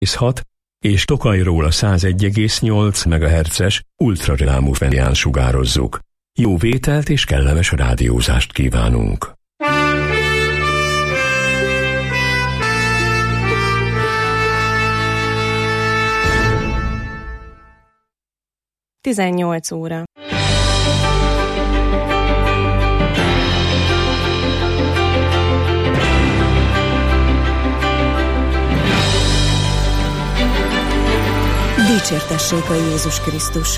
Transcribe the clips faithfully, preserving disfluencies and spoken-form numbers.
hat és Tokajról a száz egy egész nyolc megahertzes ultrarelámú frekvencián sugározzuk. Jó vételt és kellemes rádiózást kívánunk! tizennyolc óra. Dicsértessék a Jézus Krisztus!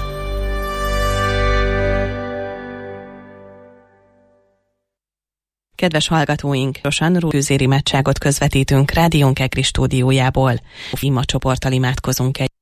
Kedves hallgatóink, rosan tűzéri imádságot közvetítünk Rádiónk Egri stúdiójából. Ima csoporttal imádkozunk egy.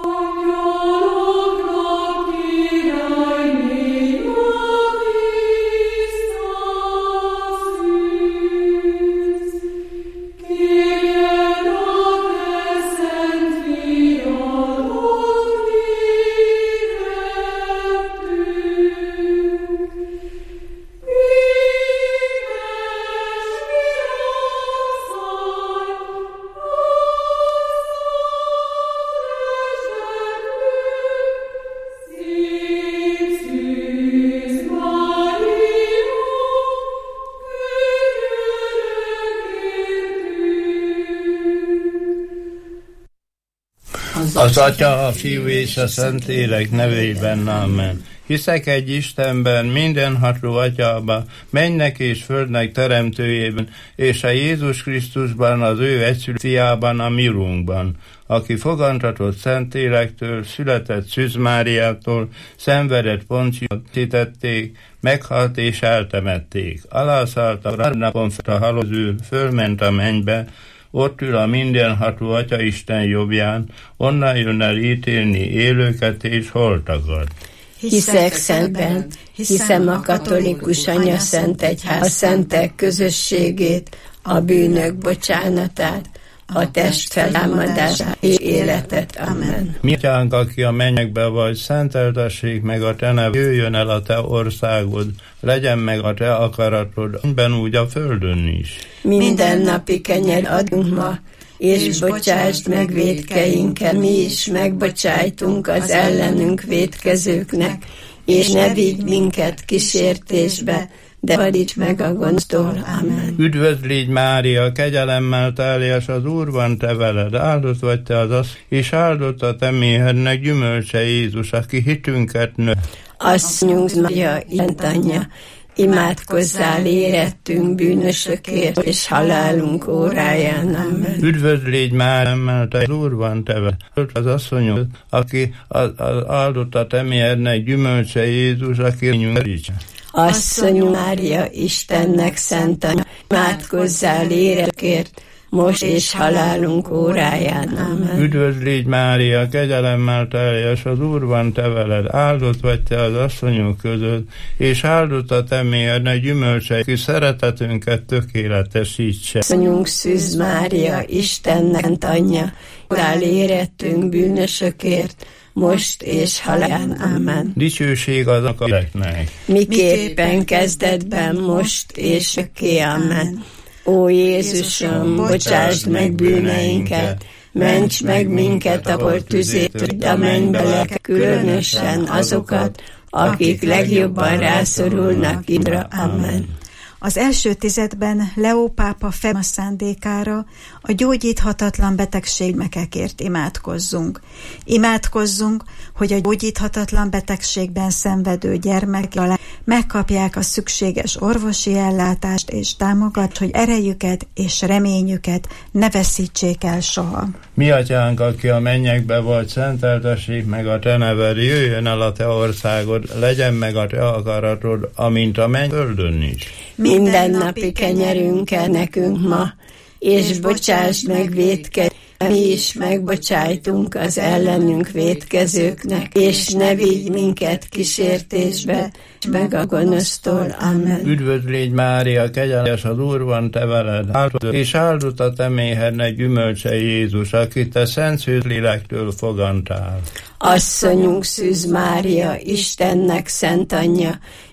Az Atya, a Fiú és a Szentlélek nevében, amen. Hiszek egy Istenben, mindenható Atyában, mennek és földnek teremtőjében, és a Jézus Krisztusban, az ő egyszülött fiában, a mi urunkban, aki fogantatott Szentlélektől, született Szűz Máriától, szenvedett Ponciusztették, meghalt és eltemették. Alászállt a harmadnapon a haloző, fölment a mennybe, ott ül a mindenható Atyaisten jobbján, onnan jön el ítélni élőket és holtakat. Hiszek szentben, hiszem a katolikus anya szent egyház, a szentek közösségét, a bűnök bocsánatát, a test feltámadását és életet. Amen. Mi atyánk, aki a mennyekbe vagy, szenteltessék meg a te neved, jöjjön el a te országod, legyen meg a te akaratod, annyiben úgy a földön is. Minden napi kenyeret adunk ma, és bocsásd meg vétkeinket, mi is megbocsájtunk az ellenünk vétkezőknek, és ne vigy minket kísértésbe, de szabadíts meg a gonosztól. Amen. Üdvözl légy Mária, kegyelemmel teljes, az Úr van te veled, áldott vagy te az asszony, és áldott a te méhednek gyümölcse Jézus, aki hitünket nő. Asszonyunk Mária, Szent Anyja, imádkozzál érettünk bűnösökért, és halálunk óráján. Amen. Üdvözl légy Mária, te az Úr van te veled, az asszonyod, aki az, az áldott a te méhednek gyümölcse Jézus, aki hitünket nő. Asszonyunk Mária, Istennek szent Anya, imádkozzál érettünk, most és halálunk óráján. Amen. Üdvözl légy Mária, kegyelemmel teljes, az Úr van te veled, áldott vagy te az asszonyok között, és áldott a te méhednek gyümölcse, aki szeretetünket tökéletesítse. Asszonyunk Szűz Mária, Istennek szent Anyja, imádkozzál érettünk bűnösökért, most és halálán. Amen. Dicsőség az Atyának, miképpen kezdetben, most és örökké. Amen. Ó Jézusom, bocsásd meg bűneinket, ments meg minket a portüzétől, a mennybe, különösen azokat, akik legjobban rászorulnak idra. Amen. Az első tizedben Leó pápa fel szándékára a gyógyíthatatlan betegségekért imádkozzunk. Imádkozzunk, hogy a gyógyíthatatlan betegségben szenvedő gyermekek megkapják a szükséges orvosi ellátást és támogat, hogy erejüket és reményüket ne veszítsék el soha. Mi atyánk, aki a mennyekbe vagy, szenteltessék meg a te neved, jöjjön el a te országod, legyen meg a te akaratod, amint a menny földön is. Minden napi kenyerünket nekünk ma, és bocsásd meg vétkezőket, mi is megbocsájtunk az ellenünk vétkezőknek, és ne vigy minket kísértésbe, meg a gonosztól. Amen. Üdvözl légy Mária, kegyelmes, az Úr van te veled, áldott, és áldott a te méhednek gyümölcse Jézus, akit te szent Szűz Lélektől fogantál. Asszonyunk Szűz Mária, Istennek szent Anyja,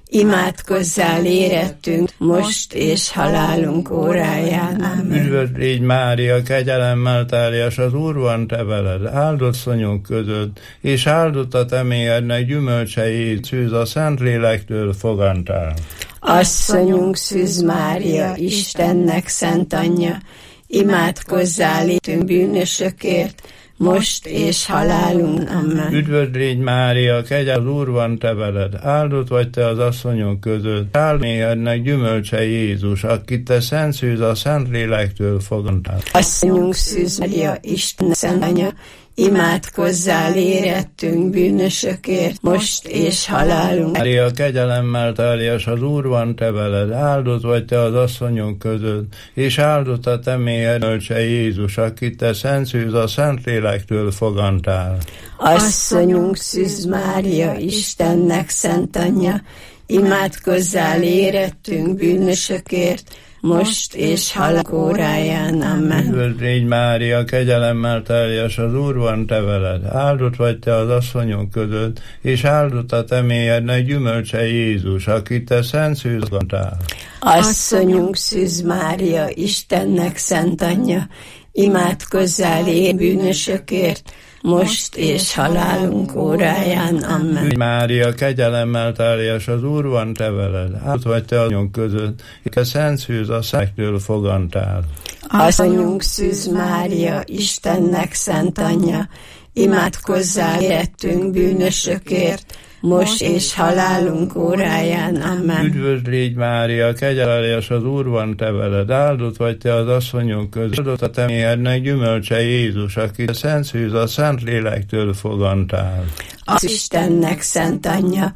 imádkozzál érettünk, most és halálunk óráján. Amen. Üdvös légy Mária, kegyelemmel teljes, az Úr van te veled, áldott szonyok között, és áldott a te méhednek gyümölcse Jézus, a Szentlélektől fogantál. Asszonyunk Szűz Mária, Istennek szent anyja, imádkozzál értünk bűnösökért, most és halálunk. Amen. Üdvös légy Mária, kegyelem, az Úr van te veled, áldott vagy te az asszonyok között, áldott méhednek gyümölcse Jézus, akit te szent szűz a Szentlélektől fogantál. Asszonyunk Szűz Mária, Isten szent anya, imádkozzál érettünk bűnösökért, most és halálunk. Mária, kegyelemmel teljes, az Úr van te veled, áldott vagy te az asszonyok között, és áldott a te méhed gyümölcse Jézus, akit te szent szűz a Szentlélektől fogantál. Asszonyunk Szűz Mária, Istennek szent anyja, imádkozzál érettünk bűnösökért, most és halálunk óráján. Amen. Üdvös légy Mária, kegyelemmel teljes, az Úr van te veled, áldott vagy te az asszonyok között, és áldott a te méhednek gyümölcse Jézus, akit te szent szűz fogantál. Asszonyunk Szűz Mária, Istennek szent anyja, imádkozzál én bűnösökért, most és halálunk óráján. Amen. Mária, kegyelemmel teljes, az Úr van te veled, áldott vagy te azok között, és a szent szűz a Szentlélektől fogantál. Asszonyunk Szűz Mária, Istennek szent anyja, imádkozzál érettünk bűnösökért, most és halálunk óráján. Amen. Üdvös légy Mária, kegyelmes, az Úr van te veled, áldott vagy te az asszonyok között, áldott a te méhednek gyümölcse Jézus, akit a szent szűz a Szentlélektől fogantál. Az Istennek szent anyja,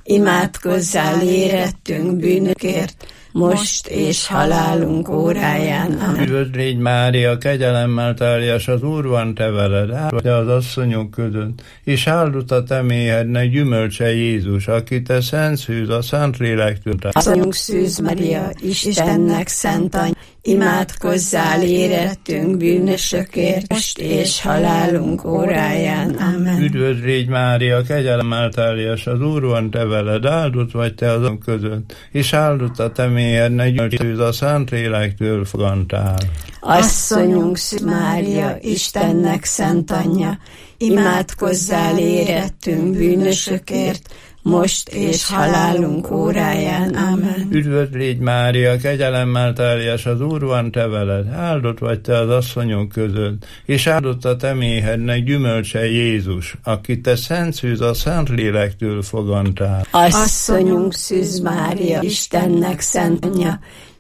imádkozzál érettünk bűnökért, most és halálunk óráján. Amen. Üdvös légy Mária, kegyelemmel teljes, az Úr van te veled, áldott te az asszonyok között, és áldott a te méhednek gyümölcse Jézus, akit te szent szűz a Szentlélektől. Asszonyunk Szűz Mária, Istennek szent anyja, imádkozzál érettünk bűnösökért, most és halálunk óráján. Amen. Üdvös légy Mária, kegyelemmel teljes, az Úr van te veled, áldott vagy te azok között, és áldott a te méhednek gyümölcse a Szentlélektől fogantál. Asszonyunk Szűz Mária, Istennek szent anyja, imádkozzál érettünk bűnösökért, most és halálunk óráján. Amen. Üdvös légy Mária, kegyelemmel teljes, az Úr van te veled, áldott vagy te az asszonyok között, és áldott a te méhednek gyümölcse Jézus, akit te szent szűz a Szentlélektől fogantál. Asszonyunk Szűz Mária, Istennek szent anyja,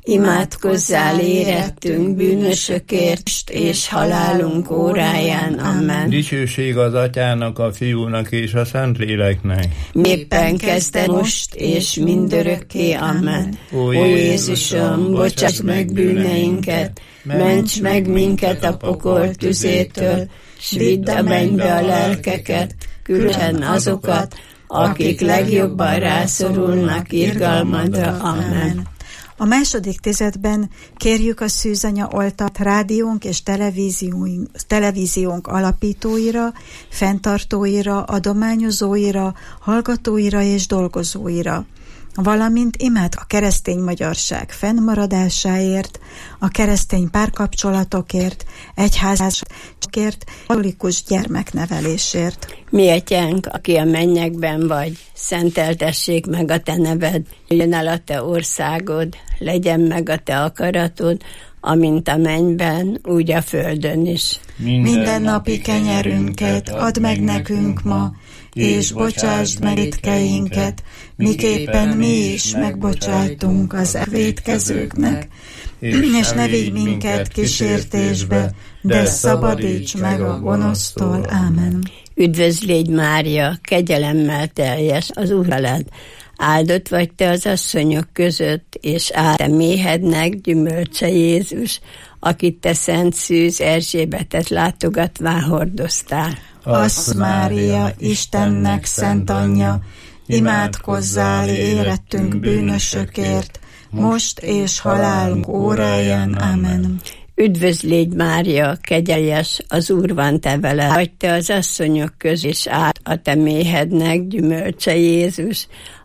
imádkozzál érettünk bűnösökért, és halálunk óráján. Amen. Dicsőség az Atyának, a Fiúnak és a Szentléleknek. Éppen kezdte most, és mindörökké. Amen. Ó Jézusom, bocsáss meg bűneinket, ments meg minket a pokol tüzétől, s vidd a mennybe a lelkeket, különösen azokat, akik legjobban rászorulnak irgalmadra. Amen. A második tizedben kérjük a Szűzanya oltat rádiónk és televíziónk, televíziónk alapítóira, fenntartóira, adományozóira, hallgatóira és dolgozóira, valamint imád a keresztény magyarság fennmaradásáért, a keresztény párkapcsolatokért, egyházakért, katolikus gyermeknevelésért. Mi Atyánk, aki a mennyekben vagy, szenteltessék meg a te neved, jöjjön el a te országod, legyen meg a te akaratod, amint a mennyben, úgy a földön is. Minden napi kenyerünket add meg nekünk ma, és bocsásd meg vétkeinket, miképpen mi is megbocsájtunk az vétkezőknek, és ne vigy minket kísértésbe, de szabadíts meg a gonosztól. Ámen. Üdvözl légy Mária, kegyelemmel teljes, az Úr veled, áldott vagy te az asszonyok között, és áld te méhednek gyümölcse Jézus, akit te szent szűz Erzsébetet látogatván hordoztál. Azt Mária, Istennek szent anyja, imádkozzál érettünk bűnösökért, most és halálunk óráján. Amen. Üdvözl légy Mária, kegyeljes, az Úr van te veled, vagy te az asszonyok között, és áld a te méhednek gyümölcse Jézus,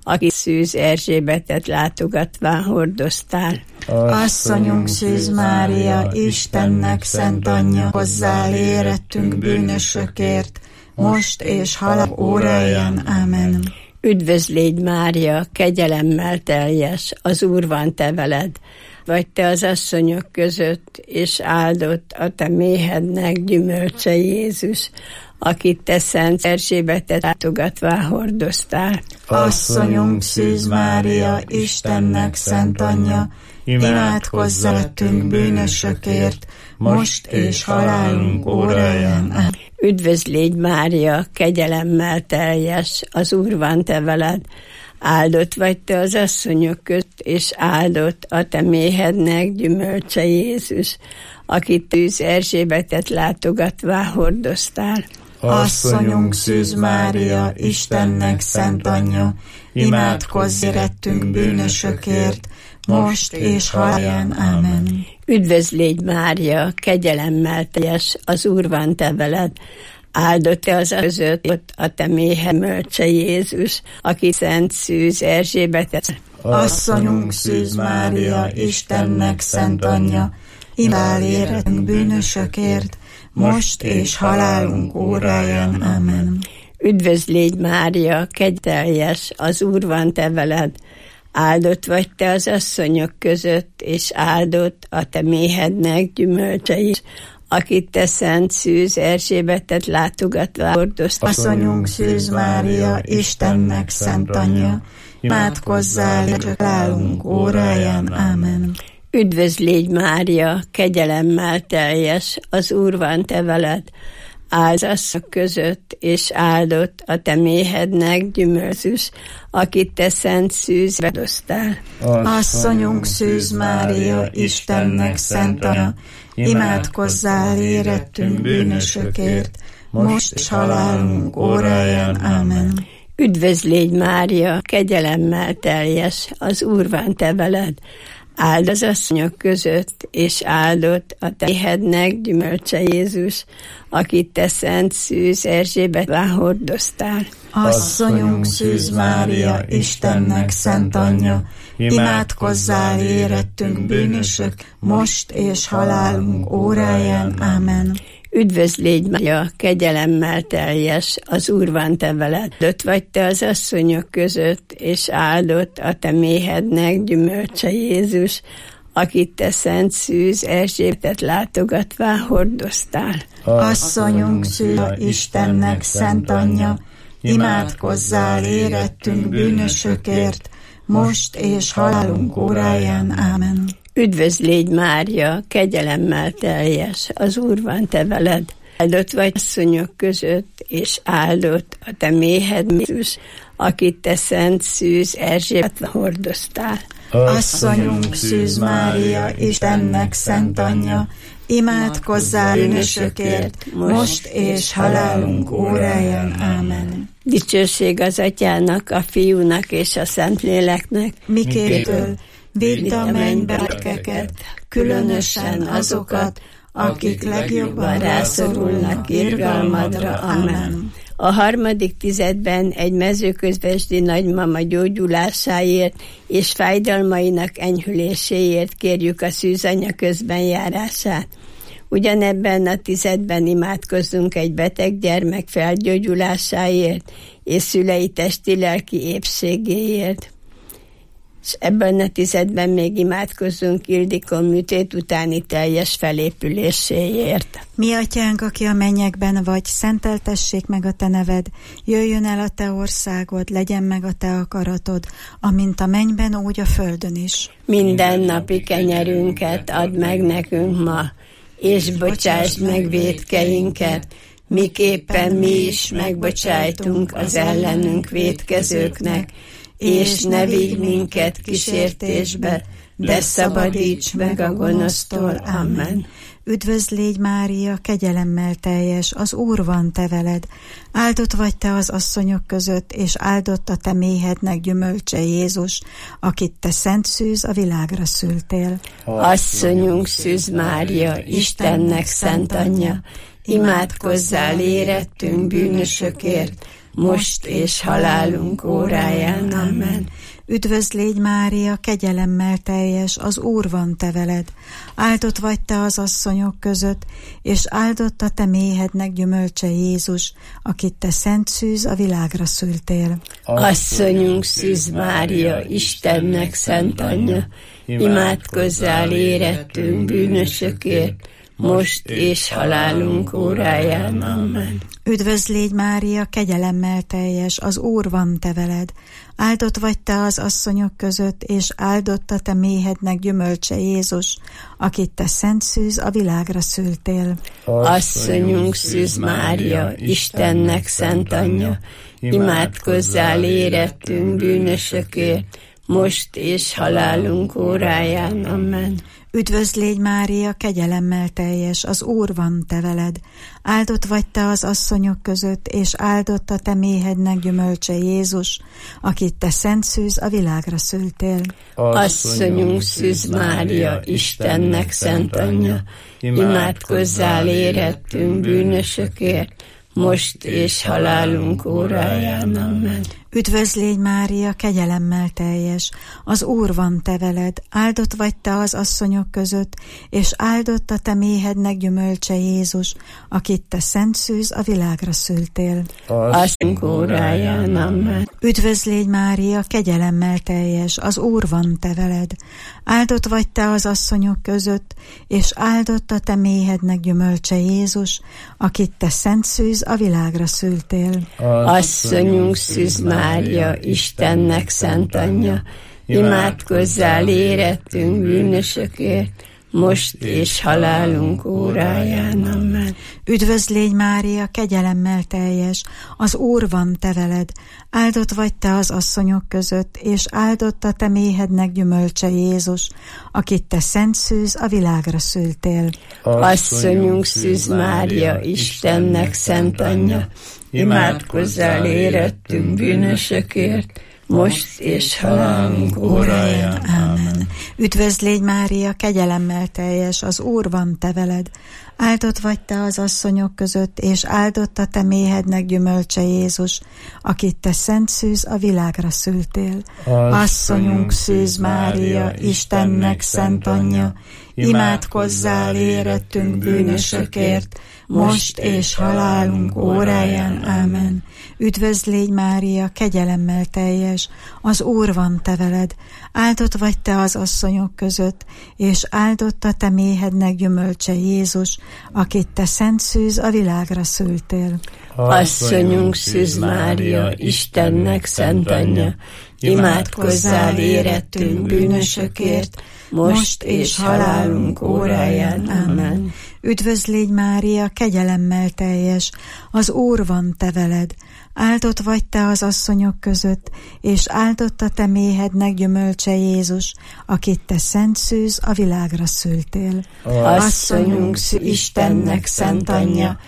aki Szűz Erzsébetet látogatván hordoztál. Asszonyunk Szűz Mária, Istennek szent anyja, hozzá érettünk bűnösökért, most és halál óráján. Amen. Üdvözl légy Mária, kegyelemmel teljes, az Úr van te veled, vagy te az asszonyok között, és áldott a te méhednek gyümölcse Jézus, akit te Szent Erzsébetet látogatván hordoztál. Asszonyunk Szűz Mária, Istennek szent anyja, imádkozz értünk bűnösökért, most és halálunk óráján. Üdvözl légy Mária, kegyelemmel teljes, az Úr van te veled, áldott vagy te az asszonyok között, és áldott a te méhednek gyümölcse Jézus, akit Szűz Erzsébetet látogatván hordoztál. Asszonyunk Szűz Mária, Istennek szent anyja, imádkozz érettünk bűnösökért, most és halálán. Amen. Üdvözl légy Mária, kegyelemmel teljes, az Úr van te veled, áldott te az között a te méhemölcse Jézus, aki Szent Szűz Erzsébetet. Asszonyunk Szűz Mária, Istennek szent anyja, imádj érettünk bűnösökért, most és halálunk óráján. Amen. Üdvözl légy Mária, kegyteljes, az Úr van te veled, áldott vagy te az asszonyok között, és áldott a te méhednek gyümölcse is, akit te Szent Szűz Erzsébetet látogatván hordoztál. Asszonyunk Szűz Mária, Istennek szent anyja, imádkozzál, csak állunk óráján. Amen. Üdvözl légy Mária, kegyelemmel teljes, az Úr van te veled, áldott az asszonyok között, és áldott a te méhednek gyümölcsus, akit te Szent Szűz hordoztál. Asszonyunk Szűz Mária, Istennek szent anyja, imádkozzál érettünk bűnösökért, most és halálunk óráján. Amen. Üdvözl légy Mária, kegyelemmel teljes, az Úr van te veled, áld az asszonyok között, és áldott a te méhednek gyümölcse Jézus, akit te Szent Szűz Erzsébetet hordoztál. Asszonyunk Szűz Mária, Istennek szent anyja, imádkozzál érettünk bűnösök, most és halálunk óráján. Amen. Üdvözl légy Mária, kegyelemmel teljes, az Úr van te veled, áldott vagy te az asszonyok között, és áldott a te méhednek gyümölcse Jézus, akit te Szent Szűz Erzsébetet látogatván hordoztál. Asszonyunk Szűz Istennek szent anyja, imádkozzál érettünk bűnösökért, most és halálunk óráján. Amen. Üdvözl légy Mária, kegyelemmel teljes, az Úr van te veled, áldott vagy asszonyok között, és áldott a te méhed Jézus, akit te Szent Szűz Erzsébetet hordoztál. Asszonyunk Szűz Mária, Istennek szent anyja, imádkozzál bűnösökért, most és halálunk óráján. Amen. Dicsőség az Atyának, a Fiúnak és a Szentléleknek, mikétől vidd a mennybe lelkeket, különösen azokat, akik legjobban rászorulnak irgalmadra. Amen. A harmadik tizedben egy mezőközvesdi nagymama gyógyulásáért és fájdalmainak enyhüléséért kérjük a szűzanya közbenjárását. Ugyanebben a tizedben imádkozzunk egy beteg gyermek felgyógyulásáért és szülei testi-lelki épségéért. És ebben a tizedben még imádkozzunk Ildikó műtét utáni teljes felépüléséért. Mi atyánk, aki a mennyekben vagy, szenteltessék meg a te neved, jöjjön el a te országod, legyen meg a te akaratod, amint a mennyben, úgy a földön is. Minden napi kenyerünket add meg nekünk ma, és bocsásd meg vétkeinket, miképpen mi is megbocsájtunk az ellenünk vétkezőknek, és ne vigy minket kísértésbe, de szabadíts meg a gonosztól. Amen. Üdvözl légy Mária, kegyelemmel teljes, az Úr van te veled. Áldott vagy te az asszonyok között, és áldott a te méhednek gyümölcse Jézus, akit te szent szűz a világra szültél. Asszonyunk Szűz Mária, Istennek szent anyja, imádkozzál érettünk bűnösökért, most és halálunk óráján. Amen. Üdvözl légy Mária, kegyelemmel teljes, az Úr van te veled. Áldott vagy te az asszonyok között, és áldott a te méhednek gyümölcse Jézus, akit te szent szűz a világra szültél. Asszonyunk Szűz Mária, Istennek szent anyja, imádkozzál érettünk bűnösökért, most és halálunk óráján. Amen. Üdvözl légy Mária, kegyelemmel teljes, az Úr van te veled. Áldott vagy te az asszonyok között, és áldott a te méhednek gyümölcse Jézus, akit te szent szűz a világra szültél. Asszonyunk Szűz Mária, Istennek szent anyja, imádkozzál érettünk bűnösökért, most és halálunk óráján. Amen. Üdvözl légy Mária, kegyelemmel teljes, az Úr van te veled. Áldott vagy te az asszonyok között, és áldott a te méhednek gyümölcse Jézus, akit te szent szűz a világra szültél. Asszonyunk Szűz Mária, Istennek szent anyja, imádkozzál érettünk bűnösökért, most és halálunk óráján. Amen. Üdvözl légy Mária, kegyelemmel teljes, az Úr van te veled. Áldott vagy te az asszonyok között, és áldott a te méhednek gyümölcse Jézus, akit te szent szűz a világra szültél. Asszonyunk óráján. Amen. Üdvözl légy Mária, kegyelemmel teljes, az Úr van te veled. Áldott vagy te az asszonyok között, és áldott a te méhednek gyümölcse Jézus, akit te szent szűz a világra szültél. Asszonyunk Szűz Mária, Istennek szent anyja, imádkozzál érettünk bűnösökért, most és halálunk óráján. Amen. Üdvözl légy Mária, kegyelemmel teljes, az Úr van te veled. Áldott vagy te az asszonyok között, és áldott a te méhednek gyümölcse Jézus, akit te szent szűz a világra szültél. Asszonyunk Szűz Mária, Istennek szent anyja, imádkozzál érettünk bűnösökért, most és halálunk óráján. Amen. Üdvözl légy Mária, kegyelemmel teljes, az Úr van te veled. Áldott vagy te az asszonyok között, és áldott a te méhednek gyümölcse Jézus, akit te szent szűz a világra szültél. Asszonyunk Szűz Mária, Istennek szent anyja, imádkozzál érettünk bűnösökért, most és halálunk óráján. Amen. Üdvözl légy Mária, kegyelemmel teljes, az Úr van te veled. Áldott vagy te az asszonyok között, és áldott a te méhednek gyümölcse Jézus, akit te szent szűz a világra szültél. Asszonyunk Szűz Mária, Istennek szent anyja, imádkozzál érettünk bűnösökért, most és halálunk óráján. Amen. Üdvözl légy Mária, kegyelemmel teljes, az Úr van te veled. Áldott vagy te az asszonyok között, és áldott a te méhednek gyümölcse Jézus, akit te szent szűz a világra szültél. Asszonyunk Istennek szent anyja,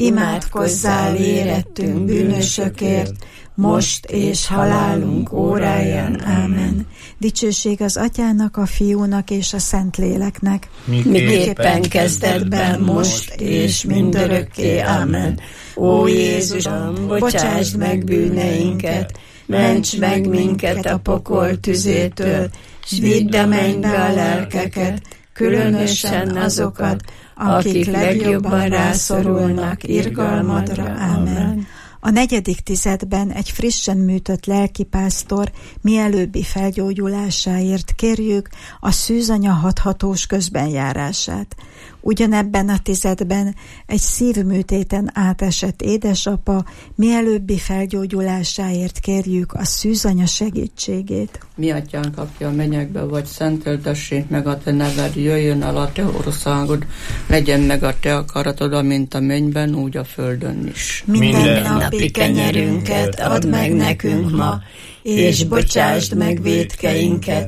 imádkozzál érettünk bűnösökért, most és halálunk óráján. Amen. Dicsőség az Atyának, a Fiúnak és a Szentléleknek, miképpen kezdetben, most és mindörökké. Amen. Ó Jézusom, bocsásd meg bűneinket, ments meg minket a pokol tüzétől, s vidd a mennybe a lelkeket, különösen azokat, akik legjobban rászorulnak irgalmadra. Amen. A negyedik tizedben egy frissen műtött lelkipásztor mielőbbi felgyógyulásáért kérjük a szűzanya hathatós közbenjárását. Ugyanebben a tizedben egy szívműtéten átesett édesapa mielőbbi felgyógyulásáért kérjük a szűzanya segítségét. Mi atyánk, aki a mennyekben vagy, szenteltessék meg a te neved, jöjjön el a te országod, legyen meg a te akaratod, amint a mennyben, úgy a földön is. Minden napi kenyerünket add meg nekünk ma, és bocsásd meg vétkeinket,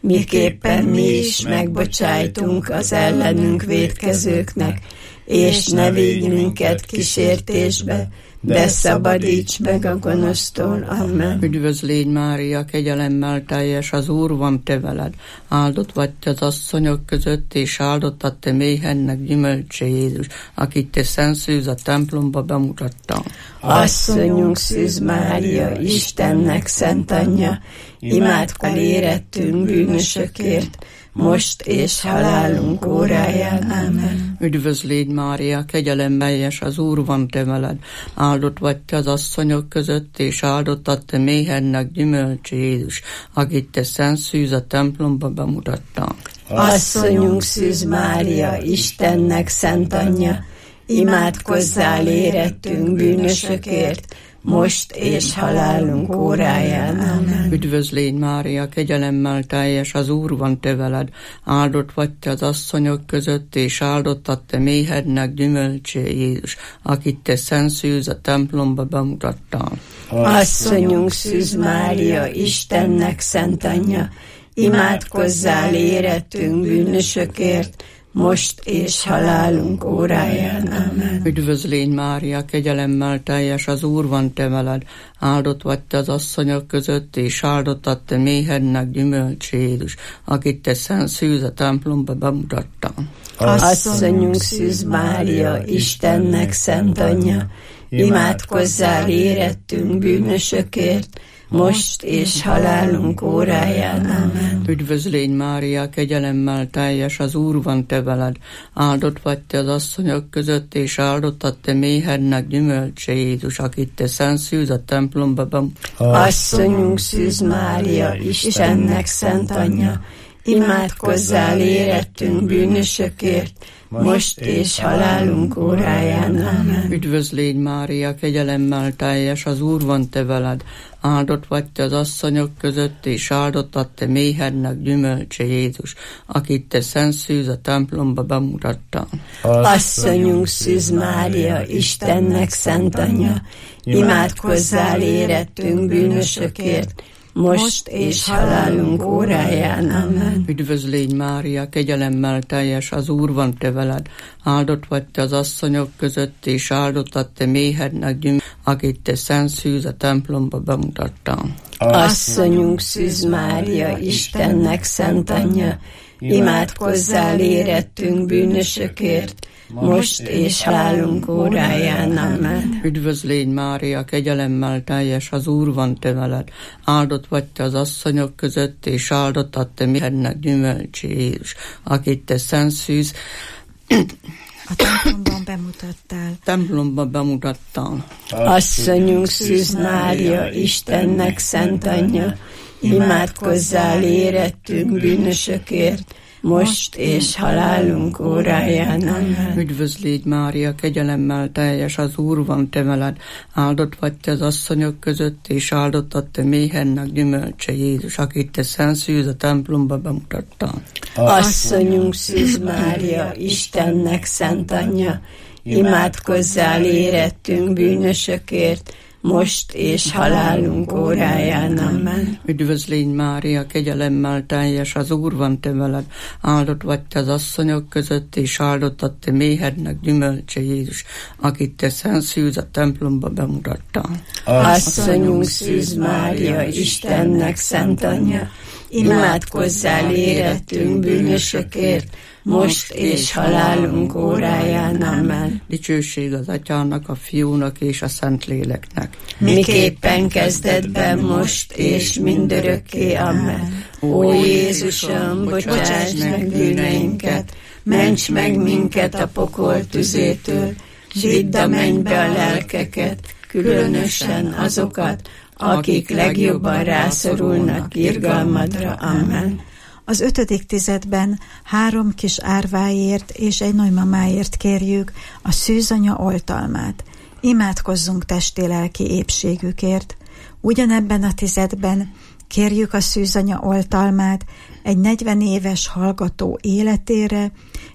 miképpen mi is megbocsájtunk az ellenünk vétkezőknek, és ne vigy minket kísértésbe, de szabadíts meg a gonosztól. Amen. Üdvös légy, Mária, kegyelemmel teljes, az Úr van te veled. Áldott vagy te az asszonyok között, és áldott a te méhennek gyümölcse Jézus, akit te Szent Szűz a templomba bemutatta. Asszonyunk Szűz Mária, Istennek szent anyja, imádkozz érettünk bűnösökért, most és halálunk óráján. Amen. Üdvös légy, Mária, kegyelemmel az Úr van te veled. Áldott vagy te az asszonyok között, és áldott a te méhennek gyümölcse Jézus, akit te Szent Szűz a templomba bemutatta. Asszonyunk Szűz Mária, Istennek szent anyja, imádkozzál érettünk bűnösökért, most és halálunk óráján. Amen. Üdvös légy, Mária, kegyelemmel teljes, az Úr van te veled. Áldott vagy te az asszonyok között, és áldott a te méhednek gyümölcse Jézus, akit te Szent Szűz a templomba bemutatta. Asszonyunk Szűz Mária, Istennek szent anyja, imádkozzál érettünk bűnösökért, most és halálunk óráján. Amen. Üdvös légy, Mária, kegyelemmel teljes, az Úr van te veled. Áldott vagy te az asszonyok között, és áldott a te méhednek gyümölcse Jézus, akit te Szent Szűz a templomba bemutatta. Asszonyunk Szűz Mária, Istennek szent anyja, imádkozzál érettünk bűnösökért, most és halálunk óráján. Amen. Üdvös légy, Mária, kegyelemmel teljes, az Úr van te veled. Áldott vagy te az asszonyok között, és áldott a te méhednek gyümölcse Jézus, akit te Szent Szűz a templomba bemutatta. Asszonyunk Szűz Mária, Istennek szent anyja, imádkozzál érettünk bűnösökért, most és halálunk óráján. Amen. Üdvös légy, Mária, kegyelemmel teljes, az Úr van te veled. Áldott vagy te az asszonyok között, és áldott a te méhednek gyümölcse Jézus, akit te Szent Szűz a templomba bemutatta. Asszonyunk Szűz Mária, Istennek szent anyja, imádkozzál érettünk bűnösökért, most és halálunk óráján. Amen. Üdvös légy, Mária, kegyelemmel teljes, az Úr van te veled. Áldott vagy te az asszonyok között, és áldott a te méhednek gyümölcse, akit te Szent Szűz a templomba bemutatta. Asszonyunk Szűz Mária, Istennek szent anyja, imádkozzál érettünk bűnösökért, most és halálunk óráján. Amen. Üdvös légy, Mária, kegyelemmel teljes, az Úr van te veled. Áldott vagy te az asszonyok között, és áldott a te méhednek gyümölcse Jézus, akit te Szent Szűz a templomban bemutattál. templomban bemutattál. Asszonyunk Szűz Mária, Istennek szent anyja, imádkozzál érettünk bűnösökért, most és halálunk óráján. Amen. Üdvös légy, Mária, kegyelemmel teljes, az Úr van te veled. Áldott vagy te az asszonyok között, és áldott a te méhennek gyümölcse Jézus, akit te Szent Szűz a templomba bemutatta. Asszonyunk Szűz Mária, Istennek szent anyja, imádkozzál érettünk bűnösökért, most és halálunk óráján. Amen. Üdvös légy, Mária, kegyelemmel teljes, az Úr van te veled. Áldott vagy te az asszonyok között, és áldott a te méhednek gyümölcse Jézus, akit te Szent Szűz a templomba bemutatta. Asszonyunk Szűz Mária, Istennek szent anyja, imádkozzál érettünk bűnösökért, most és halálunk óráján. Amen. Dicsőség az Atyának, a Fiúnak és a Szentléleknek. Miképpen kezdetben, most és mindörökké. Amen. Ó Jézusom, bocsáss meg bűneinket, ments meg minket a pokol tüzétől, s vidd a mennybe a lelkeket, különösen azokat, akik legjobban rászorulnak irgalmadra. Amen. Az ötödik tizedben három kis árváért és egy nagymamáért kérjük a szűzanya oltalmát. Imádkozzunk testi-lelki épségükért. Ugyanebben a tizedben kérjük a szűzanya oltalmát egy negyven éves hallgató életére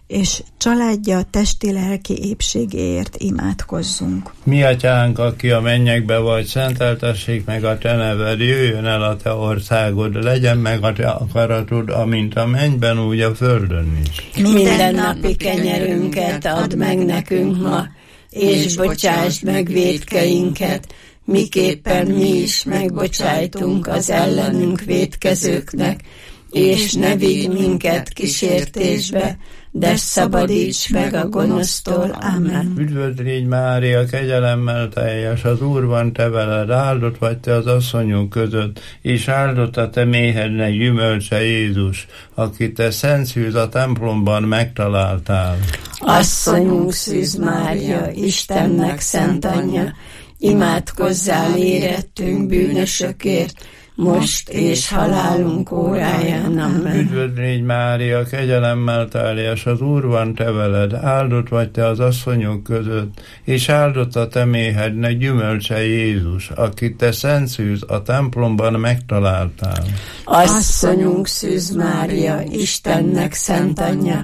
és családja testi-lelki épségéért imádkozzunk. Mi atyánk, aki a mennyekbe vagy, szenteltessék meg a te neved, jöjjön el a te országod, legyen meg a te akaratod, amint a mennyben, úgy a földön is. Minden napi kenyerünket add meg nekünk ma, és bocsásd meg vétkeinket, miképpen mi is megbocsájtunk az ellenünk vétkezőknek, és ne vigy minket kísértésbe, de szabadíts meg a gonosztól. Amen. Üdvözl légy, Mária, kegyelemmel teljes, az Úr van te veled, áldott vagy te az asszonyok között, és áldott a te méhednek gyümölcse Jézus, akit te szent szűz a templomban megtaláltál. Asszonyunk Szűz Mária, Istennek szent anyja, imádkozzál érettünk bűnösökért, most és halálunk óráján. Amen. Üdvözl légy, Mária, kegyelemmel teljes, az Úr van te veled, áldott vagy te az asszonyok között, és áldott a te méhednek gyümölcse Jézus, akit te szent szűz a templomban megtaláltál. Asszonyunk Szűz Mária, Istennek szent anyja,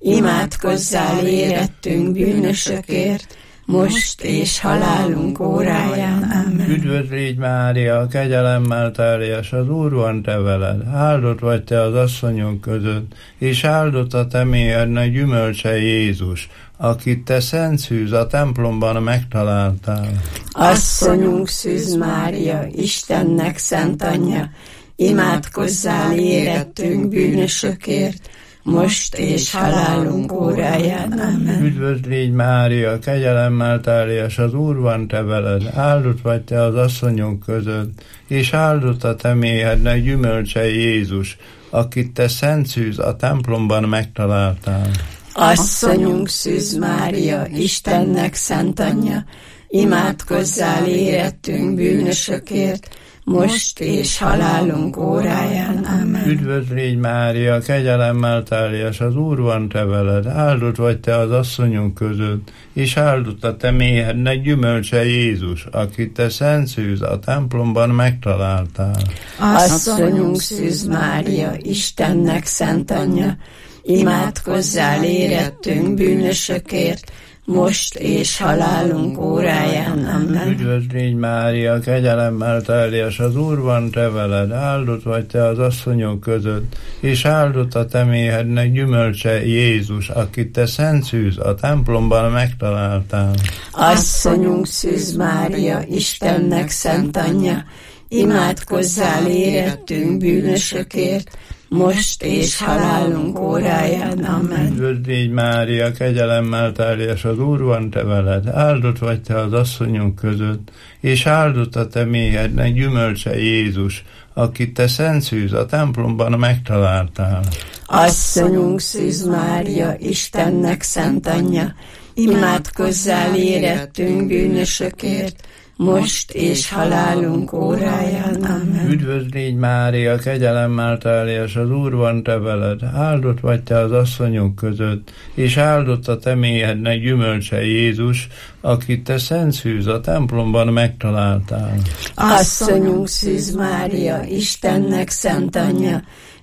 imádkozzál érettünk bűnösökért, most és halálunk óráján. Amen. Üdvözl légy, Mária, kegyelemmel teljes, az Úr van te veled, áldott vagy te az asszonyok között, és áldott a te méhednek gyümölcse Jézus, akit te szent szűz a templomban megtaláltál. Asszonyunk Szűz Mária, Istennek szent anyja, imádkozzál érettünk bűnösökért, most és halálunk óráján. Amen. Üdvözl légy, Mária, kegyelemmel teljes, az Úr van te veled, áldott vagy te az asszonyok között, és áldott a te méhednek gyümölcse Jézus, akit te szent szűz a templomban megtaláltál. Asszonyunk Szűz Mária, Istennek szent anyja, imádkozzál érettünk bűnösökért, most és halálunk óráján. Amen. Üdvözl légy, Mária, kegyelemmel teljes, az Úr van te veled, áldott vagy te az asszonyok között, és áldott a te méhednek gyümölcse Jézus, akit te szent szűz a templomban megtaláltál. Asszonyunk Szűz Mária, Istennek szent anyja, imádkozzál érettünk bűnösökért, most és halálunk óráján. Amen. Üdvözl légy, Mária, kegyelemmel teljes, az Úr van te veled, áldott vagy te az asszonyok között, és áldott a te méhednek gyümölcse Jézus, akit te szent szűz a templomban megtaláltál. Asszonyunk Szűz Mária, Istennek szent anyja, imádkozzál érettünk bűnösökért, most és halálunk óráján. Amen. Üdvözl légy, Mária, kegyelemmel teljes, az Úr van te veled, áldott vagy te az asszonyok között, és áldott a te méhednek gyümölcse Jézus, akit te szent szűz a templomban megtaláltál. Asszonyunk Szűz Mária, Istennek szent anyja, imádkozzál érettünk bűnösökért, most és halálunk óráján. Amen. Üdvözl légy, Mária, kegyelemmel teljes, az Úr van te veled, áldott vagy te az asszonyok között, és áldott a te méhednek gyümölcse Jézus, akit te szent szűz a templomban megtaláltál. Asszonyunk Szűz Mária, Istennek szent anyja,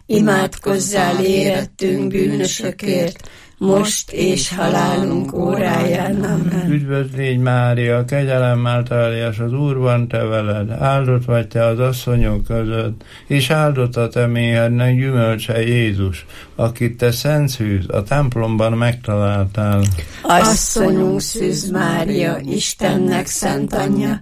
imádkozzál érettünk bűnösökért, most és halálunk óráján. Amen. Üdvözl légy, Mária, kegyelemmel teljes, az Úr van te veled, áldott vagy te az asszonyok között, és áldott a te méhednek gyümölcse Jézus, akit te szent szűz a templomban megtaláltál. Asszonyunk Szűz Mária, Istennek szent anyja,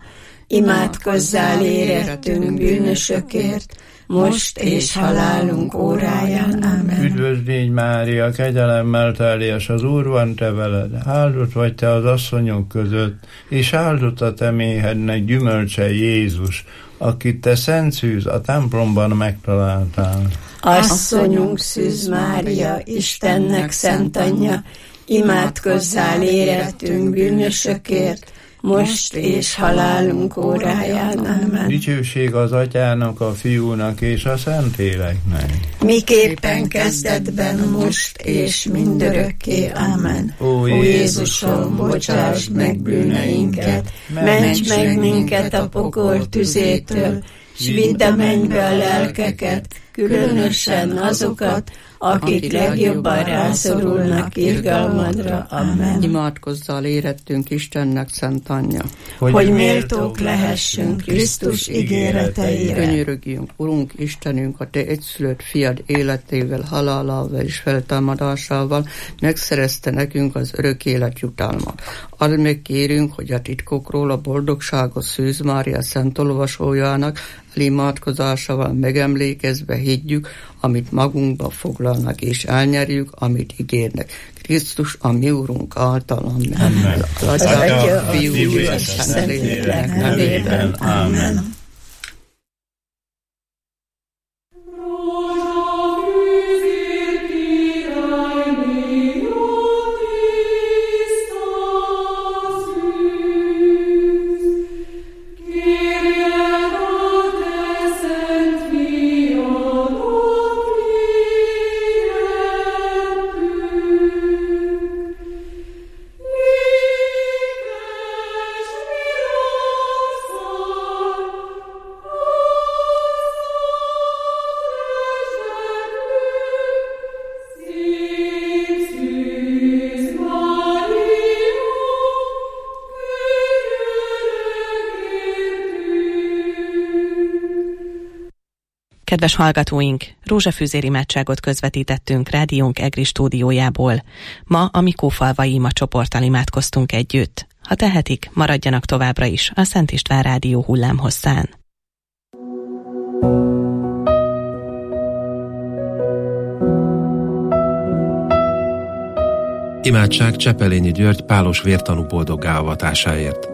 imádkozzál érettünk bűnösökért, most és halálunk óráján. Amen. Üdvözl légy, Mária, kegyelemmel teljes, az Úr van te veled, áldott vagy te az asszonyok között, és áldott a te méhednek gyümölcse Jézus, akit te szent szűz a templomban megtaláltál. Asszonyunk Szűz Mária, Istennek szent anyja, imádkozzál érettünk bűnösökért, most és halálunk óráján. Amen. Dicsőség az Atyának, a Fiúnak és a Szentléleknek. Miképpen kezdetben, most és mindörökké. Amen. Ó Jézusom, bocsásd meg bűneinket, mentsd meg minket a pokol tüzétől, s vidd a mennybe a lelkeket, különösen azokat, akik legjobban rászorulnak irgalmadra. Amen. Imádkozzál érettünk Istennek szent anyja, hogy, hogy méltók lehessünk Krisztus ígéreteire. Könyörögjünk, Urunk Istenünk, a Te egyszülött fiad életével, halálával és feltámadásával megszerezte nekünk az örök élet jutalmat. Add meg, kérünk, hogy a titkokról a boldogságos Szűz Mária szent olvasójának imádkozásával megemlékezve higgyük, amit magunkba foglalnak, és elnyerjük, amit ígérnek. Krisztus, a mi Urunk által, amen. Az Atya, a Fiú és a Szentlélek nevében, amen. Kedves hallgatóink, rózsafűzér imádságot közvetítettünk rádiónk EGRI stúdiójából. Ma a Mikófalvai ima csoporttal imádkoztunk együtt. Ha tehetik, maradjanak továbbra is a Szent István rádió hullámhosszán. Imádság Csepelényi György pálos vértanú boldoggá avatásáért.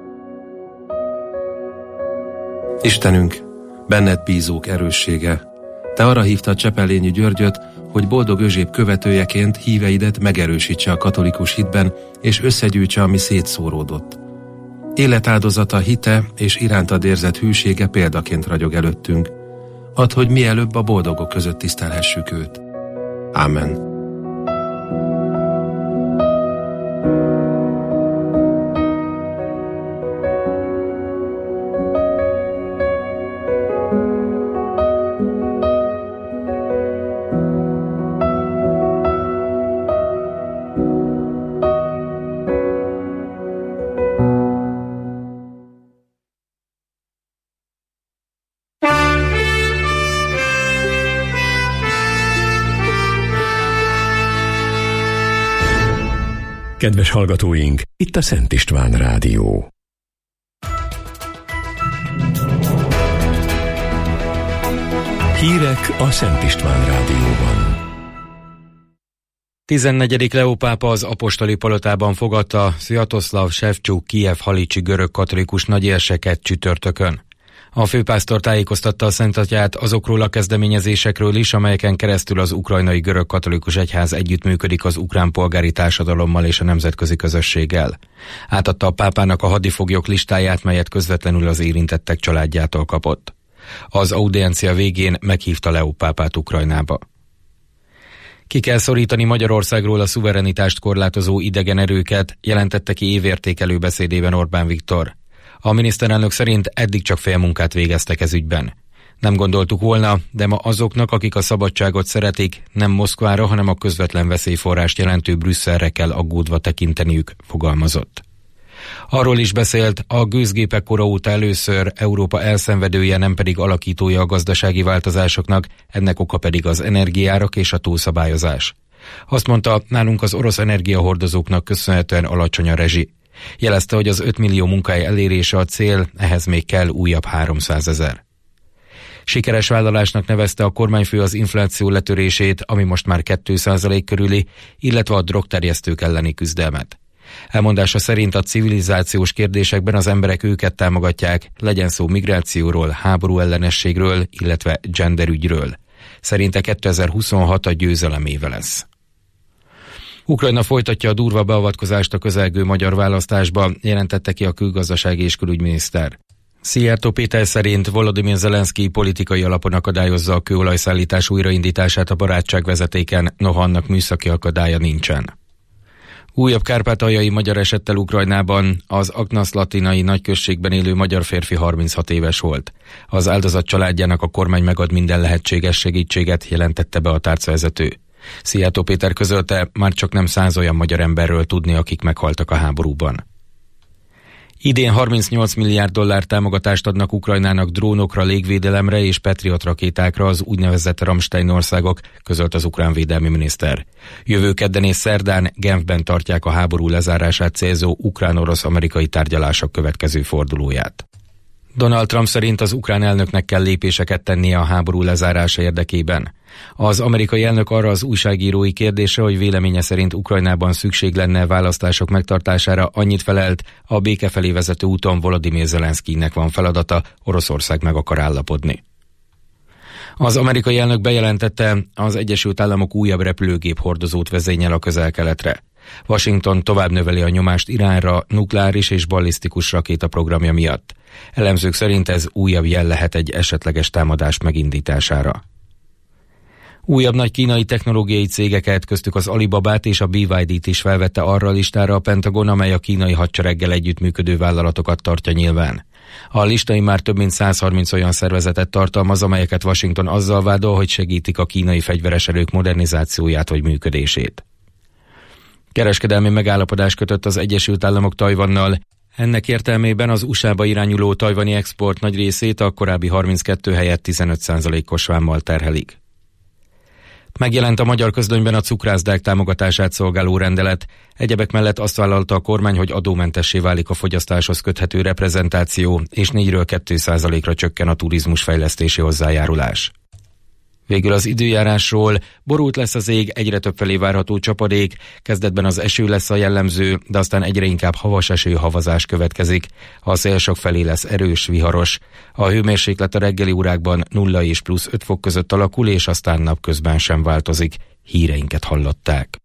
Istenünk, benned bízók erőssége, te arra hívtad Csepelényi Györgyöt, hogy boldog Özséb követőjeként híveidet megerősítse a katolikus hitben, és összegyűjtse, ami szétszóródott. Életáldozata, hite és irántad érzett hűsége példaként ragyog előttünk. Add, hogy mielőbb a boldogok között tisztelhessük őt. Ámen. Kedves hallgatóink, itt a Szent István Rádió. Hírek a Szent István Rádióban. tizennegyedik Leó pápa az apostoli palotában fogadta Sviatoszlav Sevcsuk Kijev-halicsi görög katolikus nagyérseket csütörtökön. A főpásztor tájékoztatta a Szent Atyát azokról a kezdeményezésekről is, amelyeken keresztül az ukrajnai görög katolikus egyház együttműködik az ukrán polgári társadalommal és a nemzetközi közösséggel. Átadta a pápának a hadifoglyok listáját, melyet közvetlenül az érintettek családjától kapott. Az audiencia végén meghívta Leó pápát Ukrajnába. Ki kell szorítani Magyarországról a szuverenitást korlátozó idegen erőket, jelentette ki évértékelő beszédében Orbán Viktor. A miniszterelnök szerint eddig csak félmunkát végeztek ez ügyben. Nem gondoltuk volna, de ma azoknak, akik a szabadságot szeretik, nem Moszkvára, hanem a közvetlen veszélyforrást jelentő Brüsszelre kell aggódva tekinteniük, fogalmazott. Arról is beszélt, a gőzgépek kora óta először Európa elszenvedője, nem pedig alakítója a gazdasági változásoknak, ennek oka pedig az energiárak és a túlszabályozás. Azt mondta, nálunk az orosz energiahordozóknak köszönhetően alacsony a rezsi. Jelezte, hogy az öt millió munkahely elérése a cél, ehhez még kell újabb háromszázezer. Sikeres vállalásnak nevezte a kormányfő az infláció letörését, ami most már két százalék körüli, illetve a drogterjesztők elleni küzdelmet. Elmondása szerint a civilizációs kérdésekben az emberek őket támogatják, legyen szó migrációról, háború ellenességről, illetve genderügyről. Szerinte kétezer-huszonhat a győzelem éve lesz. Ukrajna folytatja a durva beavatkozást a közelgő magyar választásba, jelentette ki a külgazdasági és külügyminiszter. Szijjártó Péter szerint Volodymyr Zelenszkij politikai alapon akadályozza a kőolajszállítás újraindítását a barátságvezetéken, noha annak műszaki akadálya nincsen. Újabb kárpátaljai magyar esettel Ukrajnában. Az Aknasz-Latinai nagyközségben élő magyar férfi harminchat éves volt. Az áldozat családjának a kormány megad minden lehetséges segítséget, jelentette be a tárcavezető. Szijjártó Péter közölte, már csak nem száz olyan magyar emberről tudni, akik meghaltak a háborúban. Idén harmincnyolc milliárd dollár támogatást adnak Ukrajnának drónokra, légvédelemre és Patriot rakétákra az úgynevezett Ramstein országok, közölt az ukrán védelmi miniszter. Jövő kedden és szerdán Genfben tartják a háború lezárását célzó ukrán-orosz-amerikai tárgyalások következő fordulóját. Donald Trump szerint az ukrán elnöknek kell lépéseket tennie a háború lezárása érdekében. Az amerikai elnök arra az újságírói kérdése, hogy véleménye szerint Ukrajnában szükség lenne választások megtartására, annyit felelt, a béke felé vezető úton Volodymyr Zelenszkijnek van feladata, Oroszország meg akar állapodni. Az amerikai elnök bejelentette, az Egyesült Államok újabb repülőgép hordozót vezényel a Közel-Keletre. Washington tovább növeli a nyomást Iránra nukleáris és ballisztikus rakétaprogramja miatt. Elemzők szerint ez újabb jel lehet egy esetleges támadás megindítására. Újabb nagy kínai technológiai cégeket, köztük az Alibabát és a bé vé dé-t is felvette arra a listára a Pentagon, amely a kínai hadsereggel együttműködő vállalatokat tartja nyilván. A listai már több mint száz harminc olyan szervezetet tartalmaz, amelyeket Washington azzal vádol, hogy segítik a kínai fegyveres erők modernizációját vagy működését. Kereskedelmi megállapodás kötött az Egyesült Államok Tajvannal. Ennek értelmében az u es á-ba irányuló tajvani export nagy részét a korábbi harminckettő helyett tizenöt százalékos vámmal terhelik. Megjelent a magyar közlönyben a cukrászdák támogatását szolgáló rendelet. Egyebek mellett azt vállalta a kormány, hogy adómentessé válik a fogyasztáshoz köthető reprezentáció, és négyről két százalékra csökken a turizmus fejlesztési hozzájárulás. Végül az időjárásról: borult lesz az ég, egyre többfelé várható csapadék, kezdetben az eső lesz a jellemző, de aztán egyre inkább havas eső, havazás következik. A szél sok felé lesz erős, viharos. A hőmérséklet a reggeli órákban nulla és plusz öt fok között alakul, és aztán napközben sem változik. Híreinket hallották.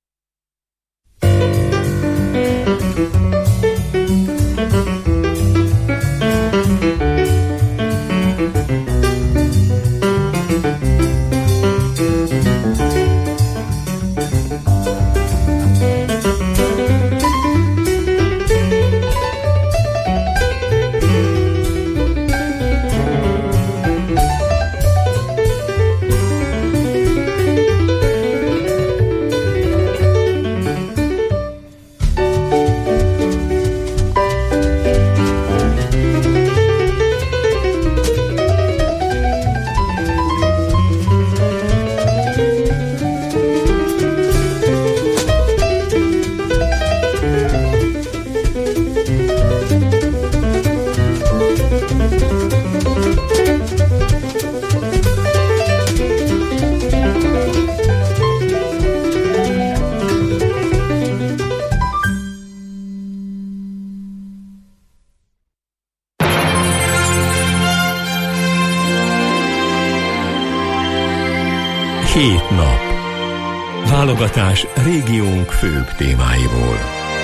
Hét nap. Válogatás régiónk főbb témáiból.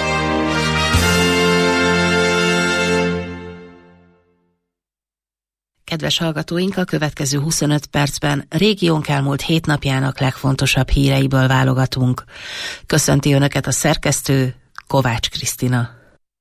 Kedves hallgatóink, a következő huszonöt percben régiónk elmúlt hét napjának legfontosabb híreiből válogatunk. Köszönti Önöket a szerkesztő, Kovács Krisztina.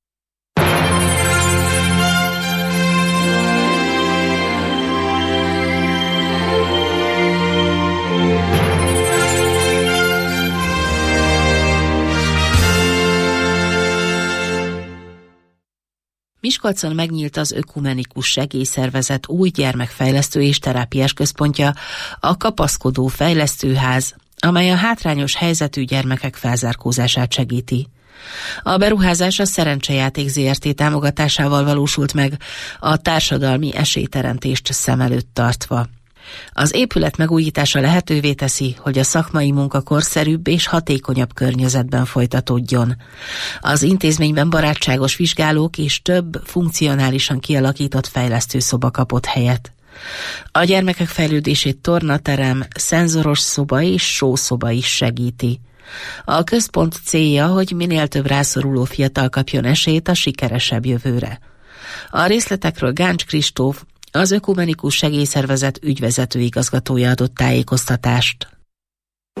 Miskolcon megnyílt az Ökumenikus Segélyszervezet új gyermekfejlesztő és terápiás központja, a Kapaszkodó Fejlesztőház, amely a hátrányos helyzetű gyermekek felzárkózását segíti. A beruházás a Szerencsejáték zé er té támogatásával valósult meg, a társadalmi esélyteremtést szem előtt tartva. Az épület megújítása lehetővé teszi, hogy a szakmai munka korszerűbb és hatékonyabb környezetben folytatódjon. Az intézményben barátságos vizsgálók és több funkcionálisan kialakított fejlesztőszoba kapott helyet. A gyermekek fejlődését tornaterem, szenzoros szoba és sószoba is segíti. A központ célja, hogy minél több rászoruló fiatal kapjon esélyt a sikeresebb jövőre. A részletekről Gáncs Kristóf, az Ökumenikus Segélyszervezet ügyvezető igazgatója adott tájékoztatást.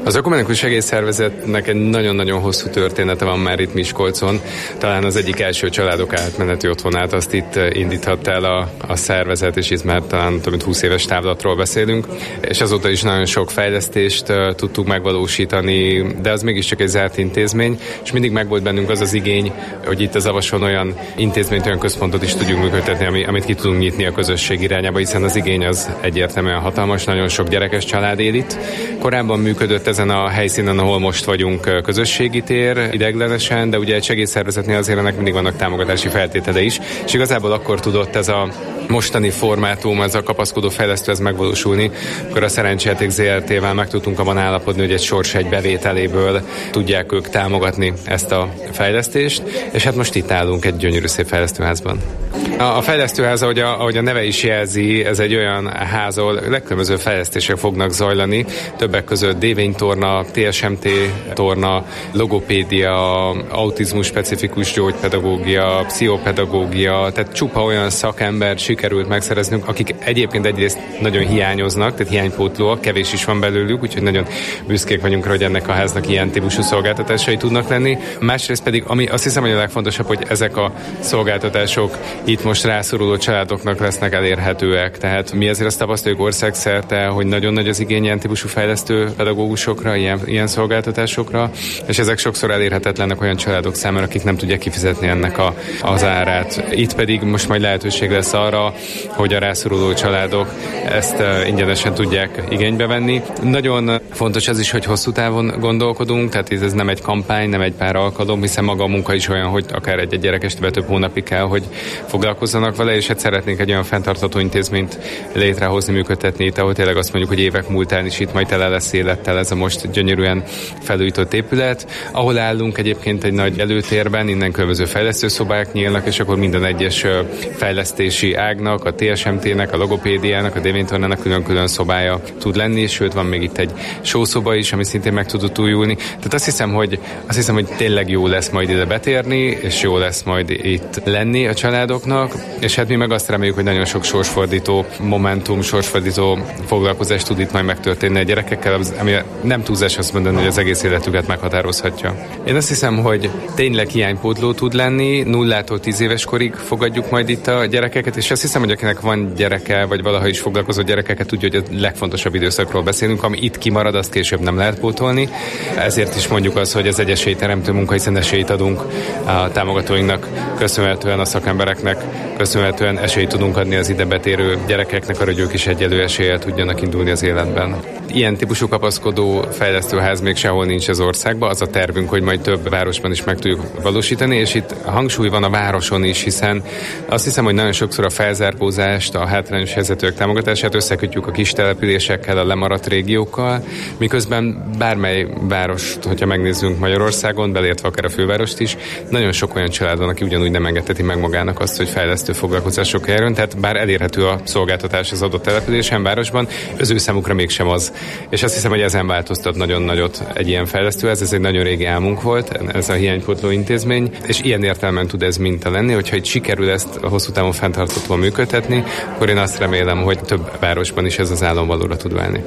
Az Ökumenikus Segélyszervezetnek egy nagyon-nagyon hosszú története van már itt Miskolcon. Talán az egyik első családok átmeneti otthonát azt itt indíthatta el a, a szervezet, és itt már talán több mint húsz éves távlatról beszélünk. És azóta is nagyon sok fejlesztést uh, tudtuk megvalósítani, de az mégiscsak egy zárt intézmény, és mindig megvolt bennünk az az igény, hogy itt az Avason olyan intézményt, olyan központot is tudjunk működtetni, ami, amit ki tudunk nyitni a közösség irányába, hiszen az igény az egyértelműen hatalmas, nagyon sok gyerekes család él itt. Korábban működött ezen a helyszínen, ahol most vagyunk, közösségi tér ideiglenesen, de ugye egy segélyszervezetnél azért ennek mindig vannak támogatási feltétele is, és igazából akkor tudott ez a mostani formátum, ez a kapaszkodó fejlesztő ez megvalósulni, akkor a Szerencsejáték zé er té-vel meg tudtunk abban állapodni, hogy egy sorsegy bevételéből tudják ők támogatni ezt a fejlesztést, és hát most itt állunk egy gyönyörű szép fejlesztőházban. A fejlesztőház, ahogy a, ahogy a neve is jelzi, ez egy olyan ház, ahol legkülönböző fejlesztések fognak zajlani, többek között dévénytorna, té es em té torna, logopédia, autizmus specifikus gyógypedagógia, pszichopedagógia, tehát csupa olyan szakember sikerült megszereznünk, akik egyébként egyrészt nagyon hiányoznak, tehát hiánypótlóak, kevés is van belőlük, úgyhogy nagyon büszkék vagyunk rá, hogy ennek a háznak ilyen típusú szolgáltatásai tudnak lenni. Másrészt pedig, ami azt hiszem, hogy a legfontosabb, hogy ezek a szolgáltatások itt most rászoruló családoknak lesznek elérhetőek. Tehát mi azért azt tapasztaljuk országszerte, hogy nagyon nagy az igény ilyen típusú fejlesztő pedagógusokra, ilyen, ilyen szolgáltatásokra, és ezek sokszor elérhetetlenek olyan családok számára, akik nem tudják kifizetni ennek a, az árát. Itt pedig most majd lehetőség lesz arra, hogy a rászoruló családok ezt uh, ingyenesen tudják igénybe venni. Nagyon fontos az is, hogy hosszú távon gondolkodunk, tehát ez nem egy kampány, nem egy pár alkalom, hiszen maga a munka is olyan, hogy akár egy, egy gyerek esetben több hónapig kell, hogy foglalkozzanak vele, és hát szeretnénk egy olyan fenntartható intézményt létrehozni, működtetni itt, ahol tényleg azt mondjuk, hogy évek múltán is itt majd tele lesz élettel ez a most gyönyörűen felújított épület, ahol állunk egyébként egy nagy előtérben, innen különböző fejlesztőszobák nyílnak, és akkor minden egyes fejlesztési ágnak, a té es em té-nek, a logopédiának, a dévénytornának külön-külön szobája tud lenni, sőt van még itt egy sószoba is, ami szintén meg tudott újulni. Tehát azt hiszem, hogy, azt hiszem, hogy tényleg jó lesz majd ide betérni, és jó lesz majd itt lenni a családoknak, és hát mi meg azt reméljük, hogy nagyon sok sorsfordító momentum, sorsfordító foglalkozás tud itt majd megtörténni a gyerekekkel, ami nem túlzás azt mondani, hogy az egész életüket meghatározhatja. Én azt hiszem, hogy tényleg hiánypótló tud lenni, nullától tíz éves korig fogadjuk majd itt a gyerekeket, és azt hiszem, hogy akinek van gyereke, vagy valaha is foglalkozott gyerekeket, tudja, hogy a legfontosabb időszakról beszélünk, ami itt kimarad, azt később nem lehet pótolni. Ezért is mondjuk az, hogy ez egy esélyteremtő munka, hiszen esélyt adunk a támogatóinknak, köszönhetően a szakembereknek, köszönhetően esélyt tudunk adni az ide betérő gyerekeknek, arra, hogy ők is egyelő eséllyel tudjanak indulni az életben. Ilyen típusú kapaszkodó fejlesztőház még sehol nincs az országban, az a tervünk, hogy majd több városban is meg tudjuk valósítani, és itt hangsúly van a városon is, hiszen azt hiszem, hogy nagyon sokszor a felzárkózást, a hátrányos helyzetűek támogatását összekötjük a kis településekkel, a lemaradt régiókkal, miközben bármely várost, hogyha megnézzünk Magyarországon, belértve akár a fővárost is, nagyon sok olyan család van, aki ugyanúgy nem engedheti meg magának azt, hogy fejlesztő foglalkozások járjon, tehát bár elérhető a szolgáltatás az adott településen, városban, az ő számukra mégsem az. És azt hiszem, hogy ezen változtat nagyon nagyot egy ilyen fejlesztő, ez, ez egy nagyon régi álmunk volt, ez a hiánypótló intézmény, és ilyen értelemben tud ez minta lenni, hogyha itt sikerül ezt a hosszú távon fenntarthatóan működtetni, akkor én azt remélem, hogy több városban is ez az álom valóra tud válni.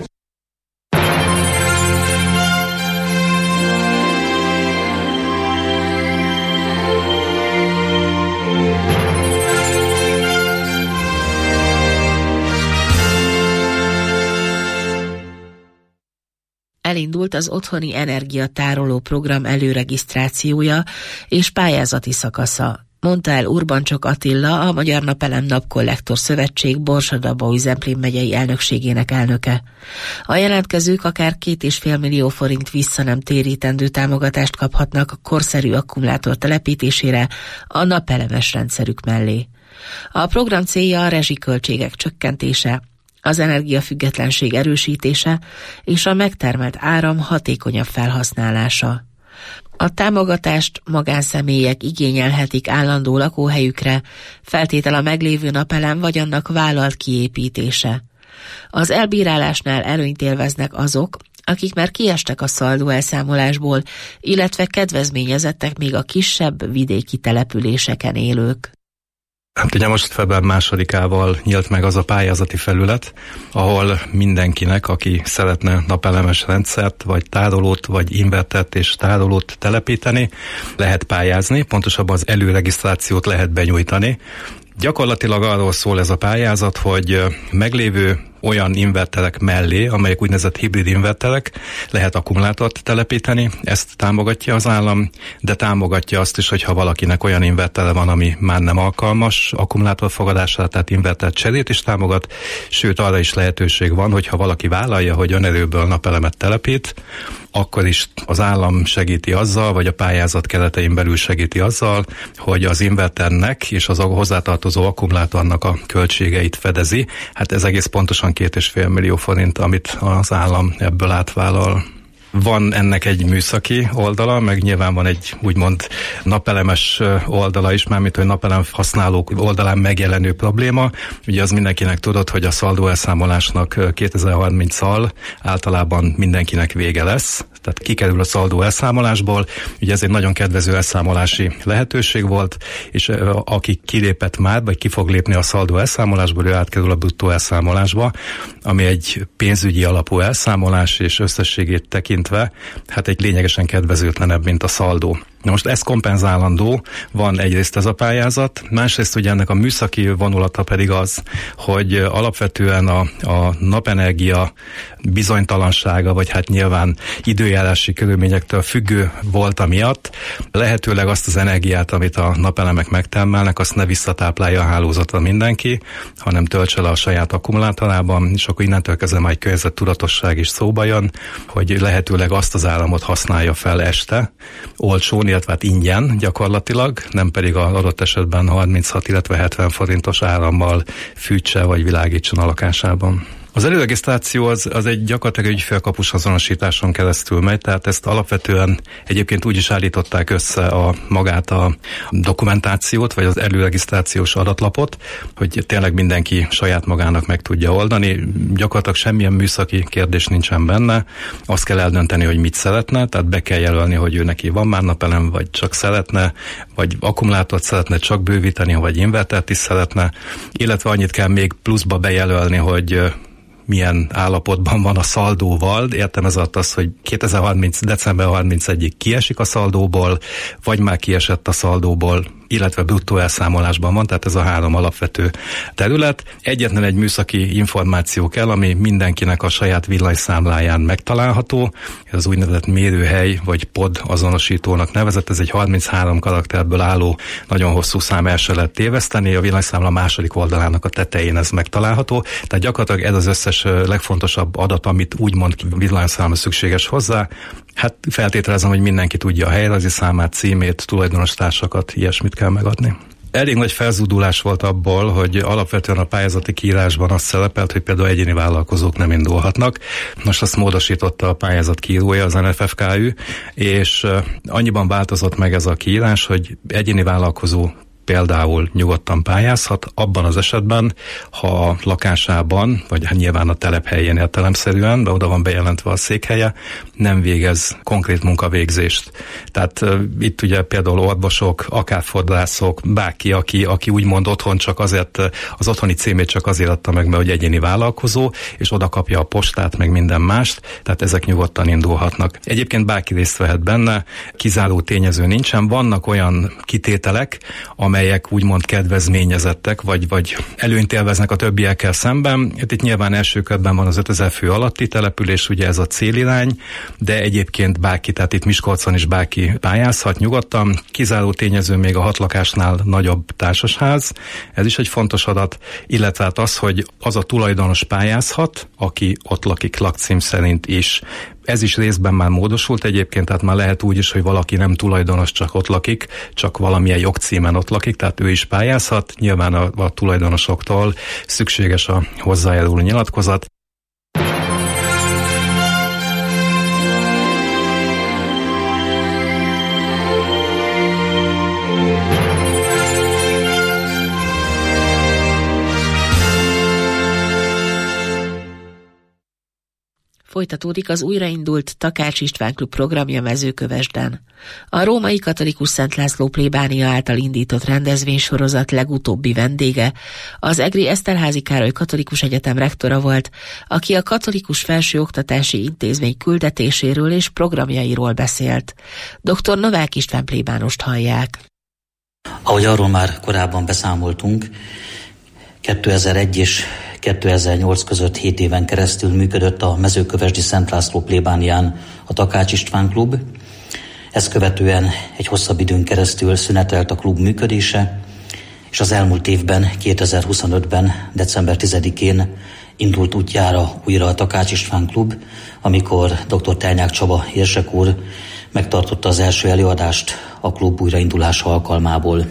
Elindult az otthoni energiatároló program előregisztrációja és pályázati szakasza, mondta el Urbancsok Attila, a Magyar Napelem Napkollektor Szövetség Borsod-Abaúj-Zemplén megyei elnökségének elnöke. A jelentkezők akár két és fél millió forint vissza nem térítendő támogatást kaphatnak a korszerű akkumulátor telepítésére a napelemes rendszerük mellé. A program célja a rezsiköltségek csökkentése, az energiafüggetlenség erősítése és a megtermelt áram hatékonyabb felhasználása. A támogatást magánszemélyek igényelhetik állandó lakóhelyükre, feltétel a meglévő napelem vagy annak vállalt kiépítése. Az elbírálásnál előnyt élveznek azok, akik már kiestek a szaldó elszámolásból, illetve kedvezményezettek még a kisebb vidéki településeken élők. Hát ugye most február másodikával nyílt meg az a pályázati felület, ahol mindenkinek, aki szeretne napelemes rendszert, vagy tárolót, vagy invertert és tárolót telepíteni, lehet pályázni, pontosabban az előregisztrációt lehet benyújtani. Gyakorlatilag arról szól ez a pályázat, hogy meglévő olyan inverterek mellé, amelyek úgynevezett hibrid inverterek, lehet akkumulátort telepíteni, ezt támogatja az állam, de támogatja azt is, hogyha valakinek olyan invertere van, ami már nem alkalmas akkumulátorfogadásra, tehát inverter cserét is támogat, sőt arra is lehetőség van, hogyha valaki vállalja, hogy önerőből napelemet telepít, akkor is az állam segíti azzal, vagy a pályázat keretein belül segíti azzal, hogy az inverternek és az hozzátartozó akkumulátornak a költségeit fedezi. Hát ez egész pontosan két és fél millió forint, amit az állam ebből átvállal. Van ennek egy műszaki oldala, meg nyilván van egy úgymond napelemes oldala is, mármint hogy napelem használók oldalán megjelenő probléma. Ugye az mindenkinek tudod, hogy a szaldóelszámolásnak kétezer-harminccal általában mindenkinek vége lesz, tehát kikerül a szaldó elszámolásból. Ugye ez egy nagyon kedvező elszámolási lehetőség volt, és aki kilépett már, vagy ki fog lépni a szaldó elszámolásból, ő átkerül a bruttó elszámolásba, ami egy pénzügyi alapú elszámolás, és összességét tekintve, hát egy lényegesen kedvezőtlenebb, mint a szaldó. Na most ez kompenzálandó, van egyrészt ez a pályázat, másrészt ugye ennek a műszaki vonulata pedig az, hogy alapvetően a, a napenergia bizonytalansága, vagy hát nyilván időjárási körülményektől függő volt amiatt, lehetőleg azt az energiát, amit a napelemek megtermelnek, azt ne visszatáplálja a hálózatra mindenki, hanem töltse le a saját akkumulátorában, és akkor innentől kezdve majd környezettudatosság is szóba jön, hogy lehetőleg azt az áramot használja fel este, olcsón, illetve hát ingyen gyakorlatilag, nem pedig az adott esetben harminchat, illetve hetven forintos árammal fűtse vagy világítson a lakásában. Az előregisztráció az, az egy gyakorlatilag ügyfélkapus azonosításon keresztül megy, tehát ezt alapvetően egyébként úgy is állították össze a magát a dokumentációt, vagy az előregisztrációs adatlapot, hogy tényleg mindenki saját magának meg tudja oldani. Gyakorlatilag semmilyen műszaki kérdés nincsen benne. Azt kell eldönteni, hogy mit szeretne, tehát be kell jelölni, hogy ő neki van már napelem, vagy csak szeretne, vagy akkumulátort szeretne csak bővíteni, vagy invertert is szeretne, illetve annyit kell még pluszba bejelölni, hogy milyen állapotban van a szaldóval. Értem ez alatt az, hogy kétezer-harminc. december harmincegyedikéig kiesik a szaldóból, vagy már kiesett a szaldóból, illetve bruttó elszámolásban van, tehát ez a három alapvető terület. Egyetlen egy műszaki információ kell, ami mindenkinek a saját villanyszámláján megtalálható. Ez az úgynevezett mérőhely, vagy pod azonosítónak nevezett. Ez egy harminchárom karakterből álló, nagyon hosszú szám, el se lehet téveszteni. A villanyszámla második oldalának a tetején ez megtalálható. Tehát gyakorlatilag ez az összes legfontosabb adat, amit úgymond villanyszámla szükséges hozzá. Hát feltételezem, hogy mindenki tudja a helyrajzi számát, címét, tulajdonos-társakat, ilyesmit kell megadni. Elég nagy felzúdulás volt abból, hogy alapvetően a pályázati kiírásban azt szerepelt, hogy például egyéni vállalkozók nem indulhatnak. Most azt módosította a pályázat kiírója, az en ef ef ká ü, és annyiban változott meg ez a kiírás, hogy egyéni vállalkozó például nyugodtan pályázhat, abban az esetben, ha a lakásában, vagy hát nyilván a telephelyén értelemszerűen, de oda van bejelentve a székhelye, nem végez konkrét munkavégzést. Tehát uh, itt ugye például orvosok, akár fodrászok, bárki, aki, aki úgymond otthon csak azért, az otthoni címét csak azért adta meg, mert hogy egyéni vállalkozó, és oda kapja a postát, meg minden mást, tehát ezek nyugodtan indulhatnak. Egyébként bárki részt vehet benne, kizáró tényező nincsen, vannak olyan kitételek, amelyek úgymond kedvezményezettek, vagy, vagy előnyt élveznek a többiekkel szemben. Itt nyilván első körben van az ötezer fő alatti település, ugye ez a célirány, de egyébként bárki, tehát itt Miskolcon is bárki pályázhat nyugodtan. Kizáró tényező még a hat lakásnál nagyobb társasház, ez is egy fontos adat, illetve hát az, hogy az a tulajdonos pályázhat, aki ott lakik lakcím szerint is. Ez is részben már módosult egyébként, tehát már lehet úgy is, hogy valaki nem tulajdonos, csak ott lakik, csak valamilyen jogcímen ott lakik, tehát ő is pályázhat. Nyilván a, a tulajdonosoktól szükséges a hozzájáruló nyilatkozat. Folytatódik az újraindult Takács István Klub programja Mezőkövesden. A római katolikus Szent László plébánia által indított rendezvénysorozat legutóbbi vendége az egri Eszterházy Károly Katolikus Egyetem rektora volt, aki a katolikus felsőoktatási intézmény küldetéséről és programjairól beszélt. doktor Novák István plébánost hallják. Ahogy arról már korábban beszámoltunk, kétezer-egy és kétezer-nyolc között hét éven keresztül működött a Mezőkövesdi Szent László plébánián a Takács István Klub. Ezt követően egy hosszabb időn keresztül szünetelt a klub működése, és az elmúlt évben, kétezer-huszonötben, december tizedikén indult útjára újra a Takács István Klub, amikor doktor Telnyák Csaba érsek úr megtartotta az első előadást a klub újraindulása alkalmából.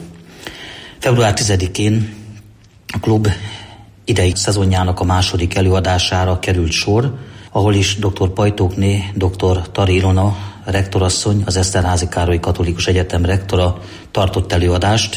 február tizedikén a klub idei szezonjának a második előadására került sor, ahol is doktor Pajtókné, doktor Tari Ilona, rektorasszony, az Eszterházy Károly Katolikus Egyetem rektora tartott előadást,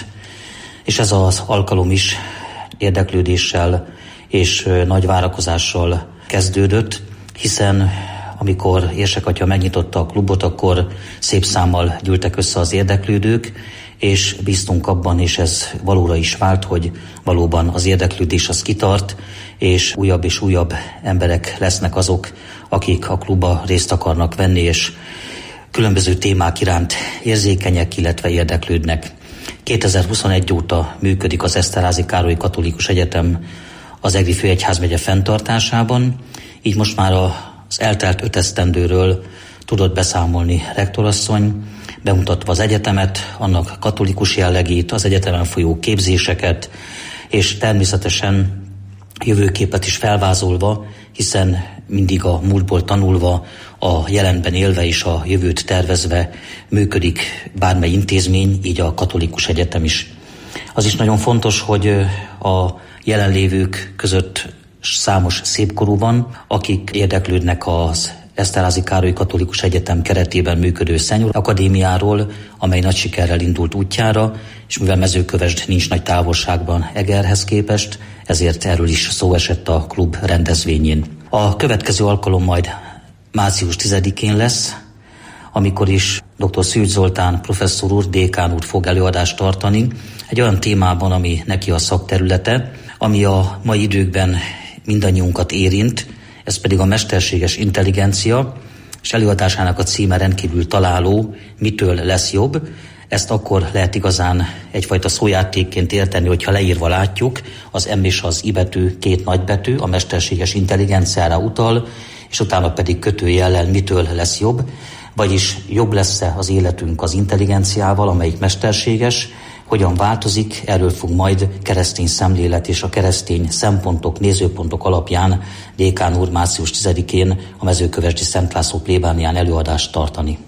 és ez az alkalom is érdeklődéssel és nagy várakozással kezdődött, hiszen amikor érsekatya megnyitotta a klubot, akkor szép számmal gyűltek össze az érdeklődők, és bíztunk abban, és ez valóra is vált, hogy valóban az érdeklődés az kitart, és újabb és újabb emberek lesznek azok, akik a klubba részt akarnak venni, és különböző témák iránt érzékenyek, illetve érdeklődnek. kétezer-huszonegy óta működik az Eszterházy Károly Katolikus Egyetem az Egri Főegyházmegye fenntartásában, így most már az eltelt öt esztendőről tudott beszámolni rektorasszony, bemutatva az egyetemet, annak katolikus jellegét, az egyetemen folyó képzéseket, és természetesen jövőképet is felvázolva, hiszen mindig a múltból tanulva, a jelenben élve és a jövőt tervezve működik bármely intézmény, így a katolikus egyetem is. Az is nagyon fontos, hogy a jelenlévők között számos szépkorú van, akik érdeklődnek az Eszterházy Károly Katolikus Egyetem keretében működő Szenyor Akadémiáról, amely nagy sikerrel indult útjára, és mivel Mezőkövesd nincs nagy távolságban Egerhez képest, ezért erről is szó esett a klub rendezvényén. A következő alkalom majd március tizedikén lesz, amikor is doktor Szűcs Zoltán professzor úr, dékán úr fog előadást tartani, egy olyan témában, ami neki a szakterülete, ami a mai időkben mindannyiunkat érint, ez pedig a mesterséges intelligencia, és előadásának a címe rendkívül találó, mitől lesz jobb. Ezt akkor lehet igazán egyfajta szójátékként érteni, hogyha leírva látjuk, az M és az I betű, két nagybetű, a mesterséges intelligenciára utal, és utána pedig kötőjellel mitől lesz jobb, vagyis jobb lesz-e az életünk az intelligenciával, amelyik mesterséges, hogyan változik, erről fog majd keresztény szemlélet és a keresztény szempontok, nézőpontok alapján dékán úr március tizedikén a Mezőkövesdi Szent László plébánián előadást tartani.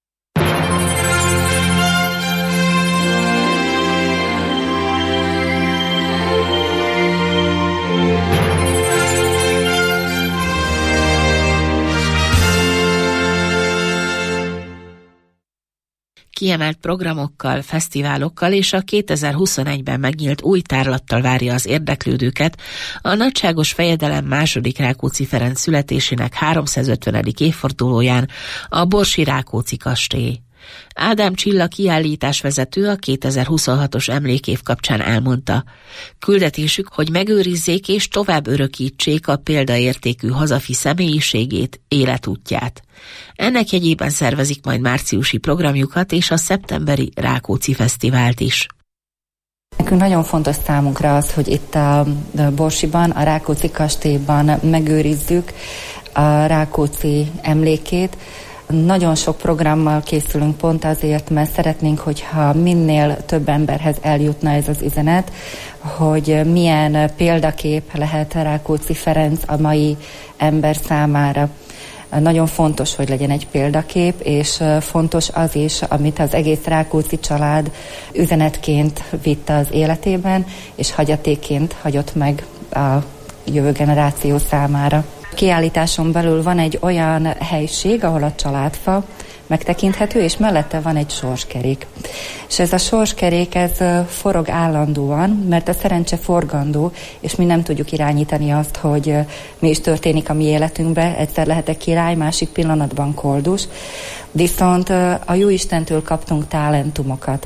Kiemelt programokkal, fesztiválokkal és a kétezer-huszonegyben megnyílt új tárlattal várja az érdeklődőket a nagyságos fejedelem második Rákóczi Ferenc születésének háromszázötvenedik évfordulóján a Borsi Rákóczi kastély. Ádám Csilla kiállításvezető a kétezer-huszonhatos emlékév kapcsán elmondta, küldetésük, hogy megőrizzék és tovább örökítsék a példaértékű hazafi személyiségét, életútját. Ennek jegyében szervezik majd márciusi programjukat és a szeptemberi Rákóczi Fesztivált is. Nekünk nagyon fontos számunkra az, hogy itt a Borsiban, a Rákóczi kastélyban megőrizzük a Rákóczi emlékét. Nagyon sok programmal készülünk pont azért, mert szeretnénk, hogyha minél több emberhez eljutna ez az üzenet, hogy milyen példakép lehet Rákóczi Ferenc a mai ember számára. Nagyon fontos, hogy legyen egy példakép, és fontos az is, amit az egész Rákóczi család üzenetként vitte az életében, és hagyatékként hagyott meg a jövő generáció számára. Kiállításon belül van egy olyan helység, ahol a családfa megtekinthető, és mellette van egy sorskerék. És ez a sorskerék, ez forog állandóan, mert a szerencse forgandó, és mi nem tudjuk irányítani azt, hogy mi is történik a mi életünkben. Egyszer lehetek király, másik pillanatban koldus. Viszont a Jóistentől kaptunk talentumokat.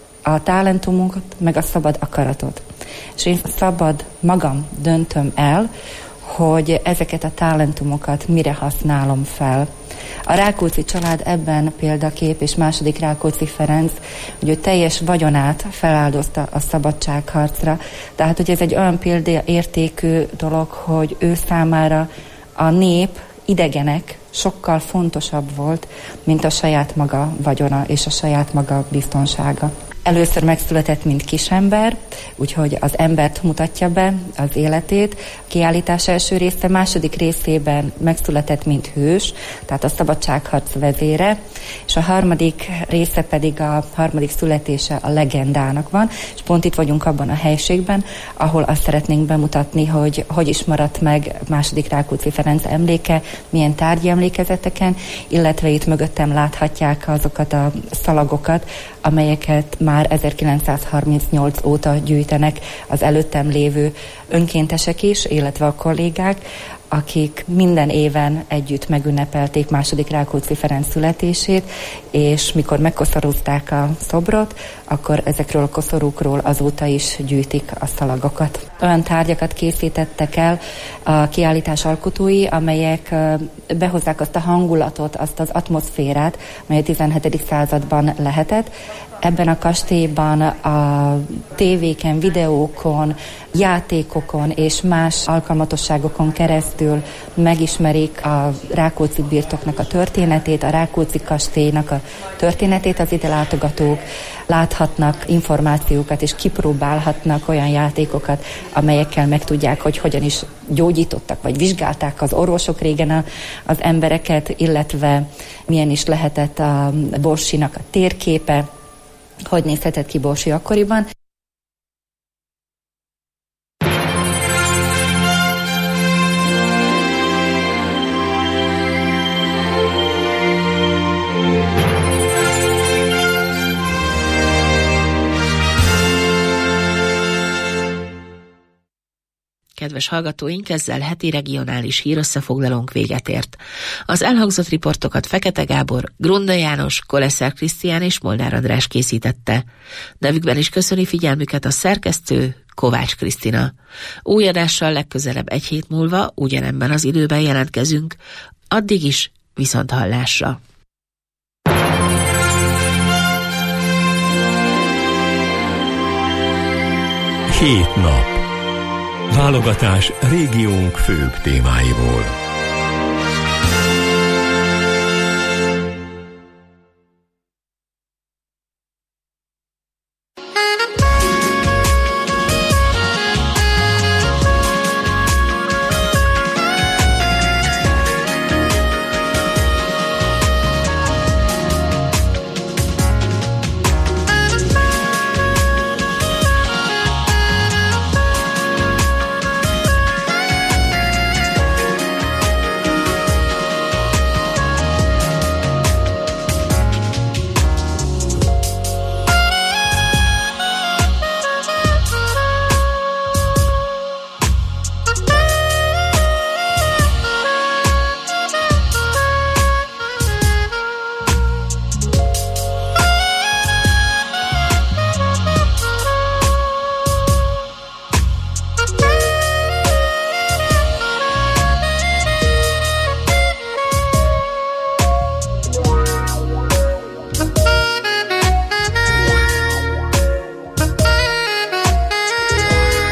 A talentumokat, meg a szabad akaratot. És én szabad magam döntöm el, hogy ezeket a talentumokat mire használom fel. A Rákóczi család ebben példakép, és második Rákóczi Ferenc, hogy ő teljes vagyonát feláldozta a szabadságharcra. Tehát, hogy ez egy olyan példaértékű dolog, hogy ő számára a nép, idegenek sokkal fontosabb volt, mint a saját maga vagyona és a saját maga biztonsága. Először megszületett, mint kisember, úgyhogy az embert mutatja be, az életét. A kiállítás első része, második részében megszületett, mint hős, tehát a szabadságharc vezére, és a harmadik része pedig a harmadik születése a legendának van, és pont itt vagyunk abban a helységben, ahol azt szeretnénk bemutatni, hogy hogy is maradt meg második Rákóczi Ferenc emléke, milyen tárgyi emlékezeteken, illetve itt mögöttem láthatják azokat a szalagokat, amelyeket már ezerkilencszázharmincnyolc óta gyűjtenek az előttem lévő önkéntesek is, illetve a kollégák, akik minden éven együtt megünnepelték második Rákóczi Ferenc születését, és mikor megkoszorúzták a szobrot, akkor ezekről a koszorúkról azóta is gyűjtik a szalagokat. Olyan tárgyakat készítettek el a kiállítás alkotói, amelyek behozzák azt a hangulatot, azt az atmoszférát, mely a tizenhetedik században lehetett. Ebben a kastélyban a tévéken, videókon, játékokon és más alkalmatosságokon keresztül megismerik a Rákóczi birtoknak a történetét, a Rákóczi kastélynak a történetét az ide látogatók, láthatnak információkat és kipróbálhatnak olyan játékokat, amelyekkel megtudják, hogy hogyan is gyógyítottak, vagy vizsgálták az orvosok régen a, az embereket, illetve milyen is lehetett a Borsinak a térképe, hogy nézhetett ki Borsi akkoriban. Kedves hallgatóink, ezzel heti regionális hírösszefoglalónk véget ért. Az elhangzott riportokat Fekete Gábor, Grunda János, Koleszer Krisztián és Molnár András készítette. Nevükben is köszöni figyelmüket a szerkesztő, Kovács Krisztina. Új adással legközelebb egy hét múlva ugyanebben az időben jelentkezünk. Addig is viszonthallásra. Hét nap. Válogatás régiónk főbb témáiból.